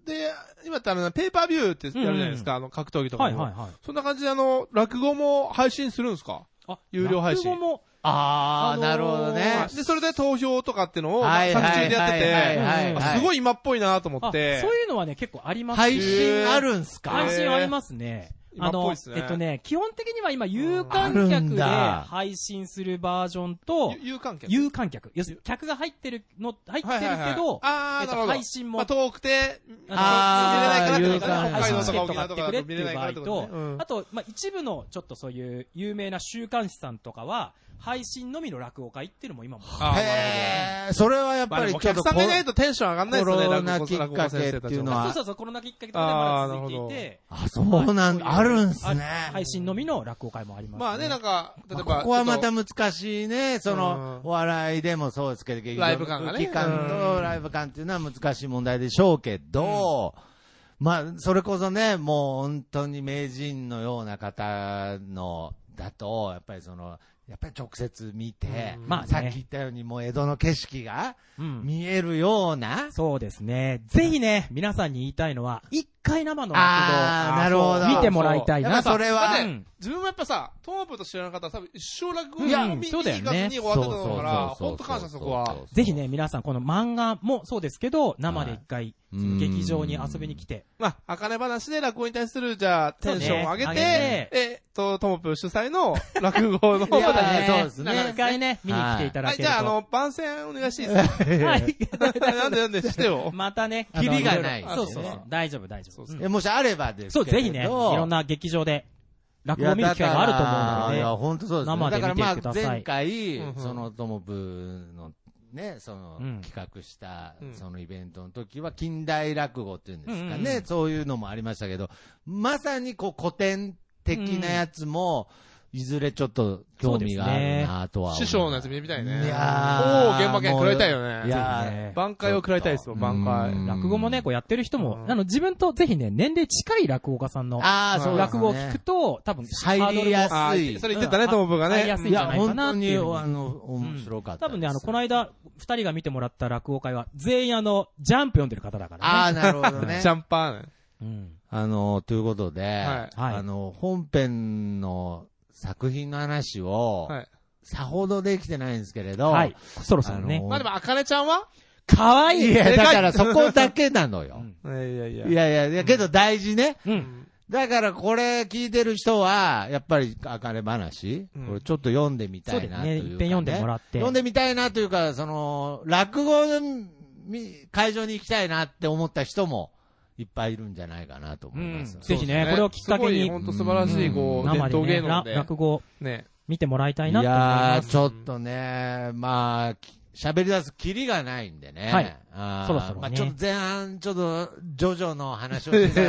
で、今ってあの、ペーパービューってやるじゃないですか、うん、あの、格闘技とかも。はいはいはい。そんな感じであの、落語も配信するんですか？あ、有料配信。 落語も、 あー、あのー、なるほどね。 で、それで投票とかっていうのを、はいはいはいはい、作中でやってて、すごい今っぽいなと思って。 そういうのはね、結構あります。 配信あるんすか？ 配信ありますね。あの、ね、えっとね、基本的には今、有観客で配信するバージョンと、 有観客有観客。要するに、客が入ってるの、入ってるけど、はいはいはい、えっと、配信も。 まあ、遠くて、 ああ、見れないからって配信チケット買ってくれっていう場合と、うん、あと、まあ、一部の、ちょっとそういう有名な週刊誌さんとかは、配信のみの落語会っていうのも今も。 へー。それはやっぱりちょっと。 お客さんがいないとテンション上がんないですよね、 コロナきっかけっていうのは。 そうそうそう、コロナきっかけとかでまだ続いていて。 あ、そうなんだ、あるんすね。 配信のみの落語会もありますね。 まあね、なんか、例えば。 ここはまた難しいね、その、お笑いでもそうですけど、 ライブ感がね。 空気感とライブ感っていうのは難しい問題でしょうけど、まあ、それこそね、もう本当に名人のような方の、だと、やっぱりその、やっぱり直接見て、うん、まあ、ね、さっき言ったようにもう江戸の景色が見えるような、 うん、そうですね。ぜひね、皆さんに言いたいのは、一回生の落語をなるほど見てもらいたいなと。 それは、 うん、自分もやっぱさ、トープと知らなかったら多分一生落語を見に行かずに終わってたのから、本当感謝そこは。 ぜひね、皆さんこの漫画もそうですけど、生で一回、劇場に遊びに来て。 まあ、あかね話で落語に対する、じゃあ、テンションを上げて、ね、えっと、ともぷ主催の落語の舞台に、そうですね。一回ね、見に来ていただけると。 はい、じゃあ、あの、番宣お願いしていいですか？はい。なんでなんでしてよ。 またね、 キリがない。 そうそうそう。大丈夫、大丈夫。 もしあればですけど。 そう、ぜひね、いろんな劇場で。落語を見る機会があると思うので。 いや、本当そうですね。 生で見てください。 だからまあ、前回、その、ともぷの、ね、その、うん、企画した、そのイベントの時は、近代落語っていうんですかね、うんうん、そういうのもありましたけど、まさにこう古典的なやつも、うん、いずれちょっと興味があるなとは、 ね。師匠のやつ見てみたいね。 いやー。おー、現場券食らいたいよね。 いやー。挽回を食らいたいですよ、挽回。 落語もね、こうやってる人も、あの、自分とぜひね、年齢近い落語家さんの、落語を聞くと、多分、 入りやすい。 それ言ってたね、ともぷがね。 入りやすいんじゃないかなっていう。 いや、本当に、あの、面白かった。 多分ね、あの、この間、二人が見てもらった落語会は、全員あの、ジャンプ読んでる方だからね。 ああ、なるほどね。 ジャンパーね。 うん。 あの、ということで、あの、本編の、作品の話を、はい、さほどできてないんですけれど、 はい、そろそろね。 まあでも、あかねちゃんはかわいい。 いや、だからそこだけなのよ。 うん、いやいやいや。 いやいや、いやけど大事ね。 うん。 だからこれ聞いてる人は、やっぱりあかね話、うん、これちょっと読んでみたいなというか、ね。 ね、一遍読んでもらって。 読んでみたいなというか、その、落語の会場に行きたいなって思った人も、いっぱいいるんじゃないかなと思います。 うん、ぜひね、これをきっかけに。 本当素晴らしい、こう、伝統芸能で。 落語、ね、見てもらいたいなと思います。 いやー、ちょっとね、まあ、喋り出すキリがないんでね。 はい。 あそろそろね。 まあちょっと前半、ちょっと、ジョジョの話をして、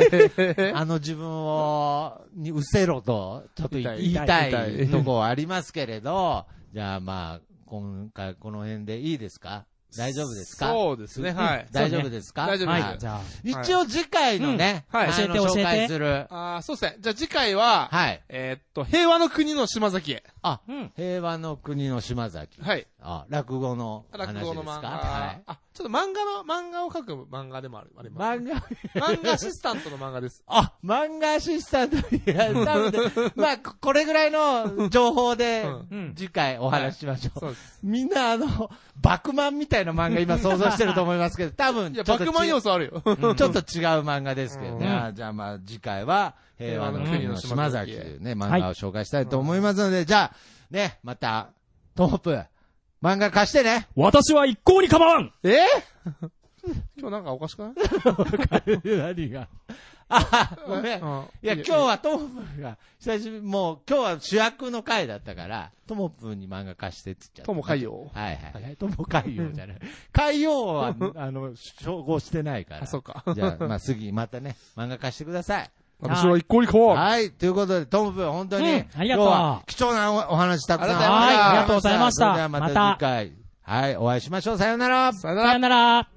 あの自分を、にうせろと、ちょっと言いたいとこはありますけれど、じゃあまあ、今回この辺でいいですか？大丈夫ですか？ そうですね、はい。 大丈夫ですか？ 大丈夫です。 はい、じゃあ。 一応次回のね、 はい、教えて教えて。 紹介する。 ああ、そうですね。じゃあ次回は、 はい。 えっと、平和の国の島崎へ。 あ、平和の国の島崎。 はい。 あ、落語の話ですか？ 落語の漫画。 はい。 あ、ちょっと漫画の、漫画を描く漫画でもあります。 漫画漫画アシスタントの漫画です。 あ、漫画アシスタント。いや、多分まあ、これぐらいの情報で、次回お話ししましょう。そうです。みんなあの、バクマンみたいな漫画今想像してると思いますけど、多分、 いや、バクマン要素あるよ。 ちょっと違う漫画ですけどね。じゃあまあ、次回は、平和の国の島崎というね、漫画を紹介したいと思いますので、じゃあ、ね、また、トップ、漫画貸してね。 私は一向に構わん。 え今日なんかおかしくない何があ、ごめん。いや、今日はトモプが、久しぶり、もう今日は主役の回だったから、トモプに漫画貸してって言っちゃった。 トモ海洋はいはい。トモ海洋じゃない。海洋は、あの、照合してないから。 あ、そうか。 じゃあ、まあ、次、またね、漫画貸してください。 私は一向に構わん。 はい。ということで、トモプ、本当に、 うん、ありがとう。 今日は貴重なお話たくさん。 はい。ありがとうございました。 それではまた次回、はい、お会いしましょう。さようなら。 さようなら。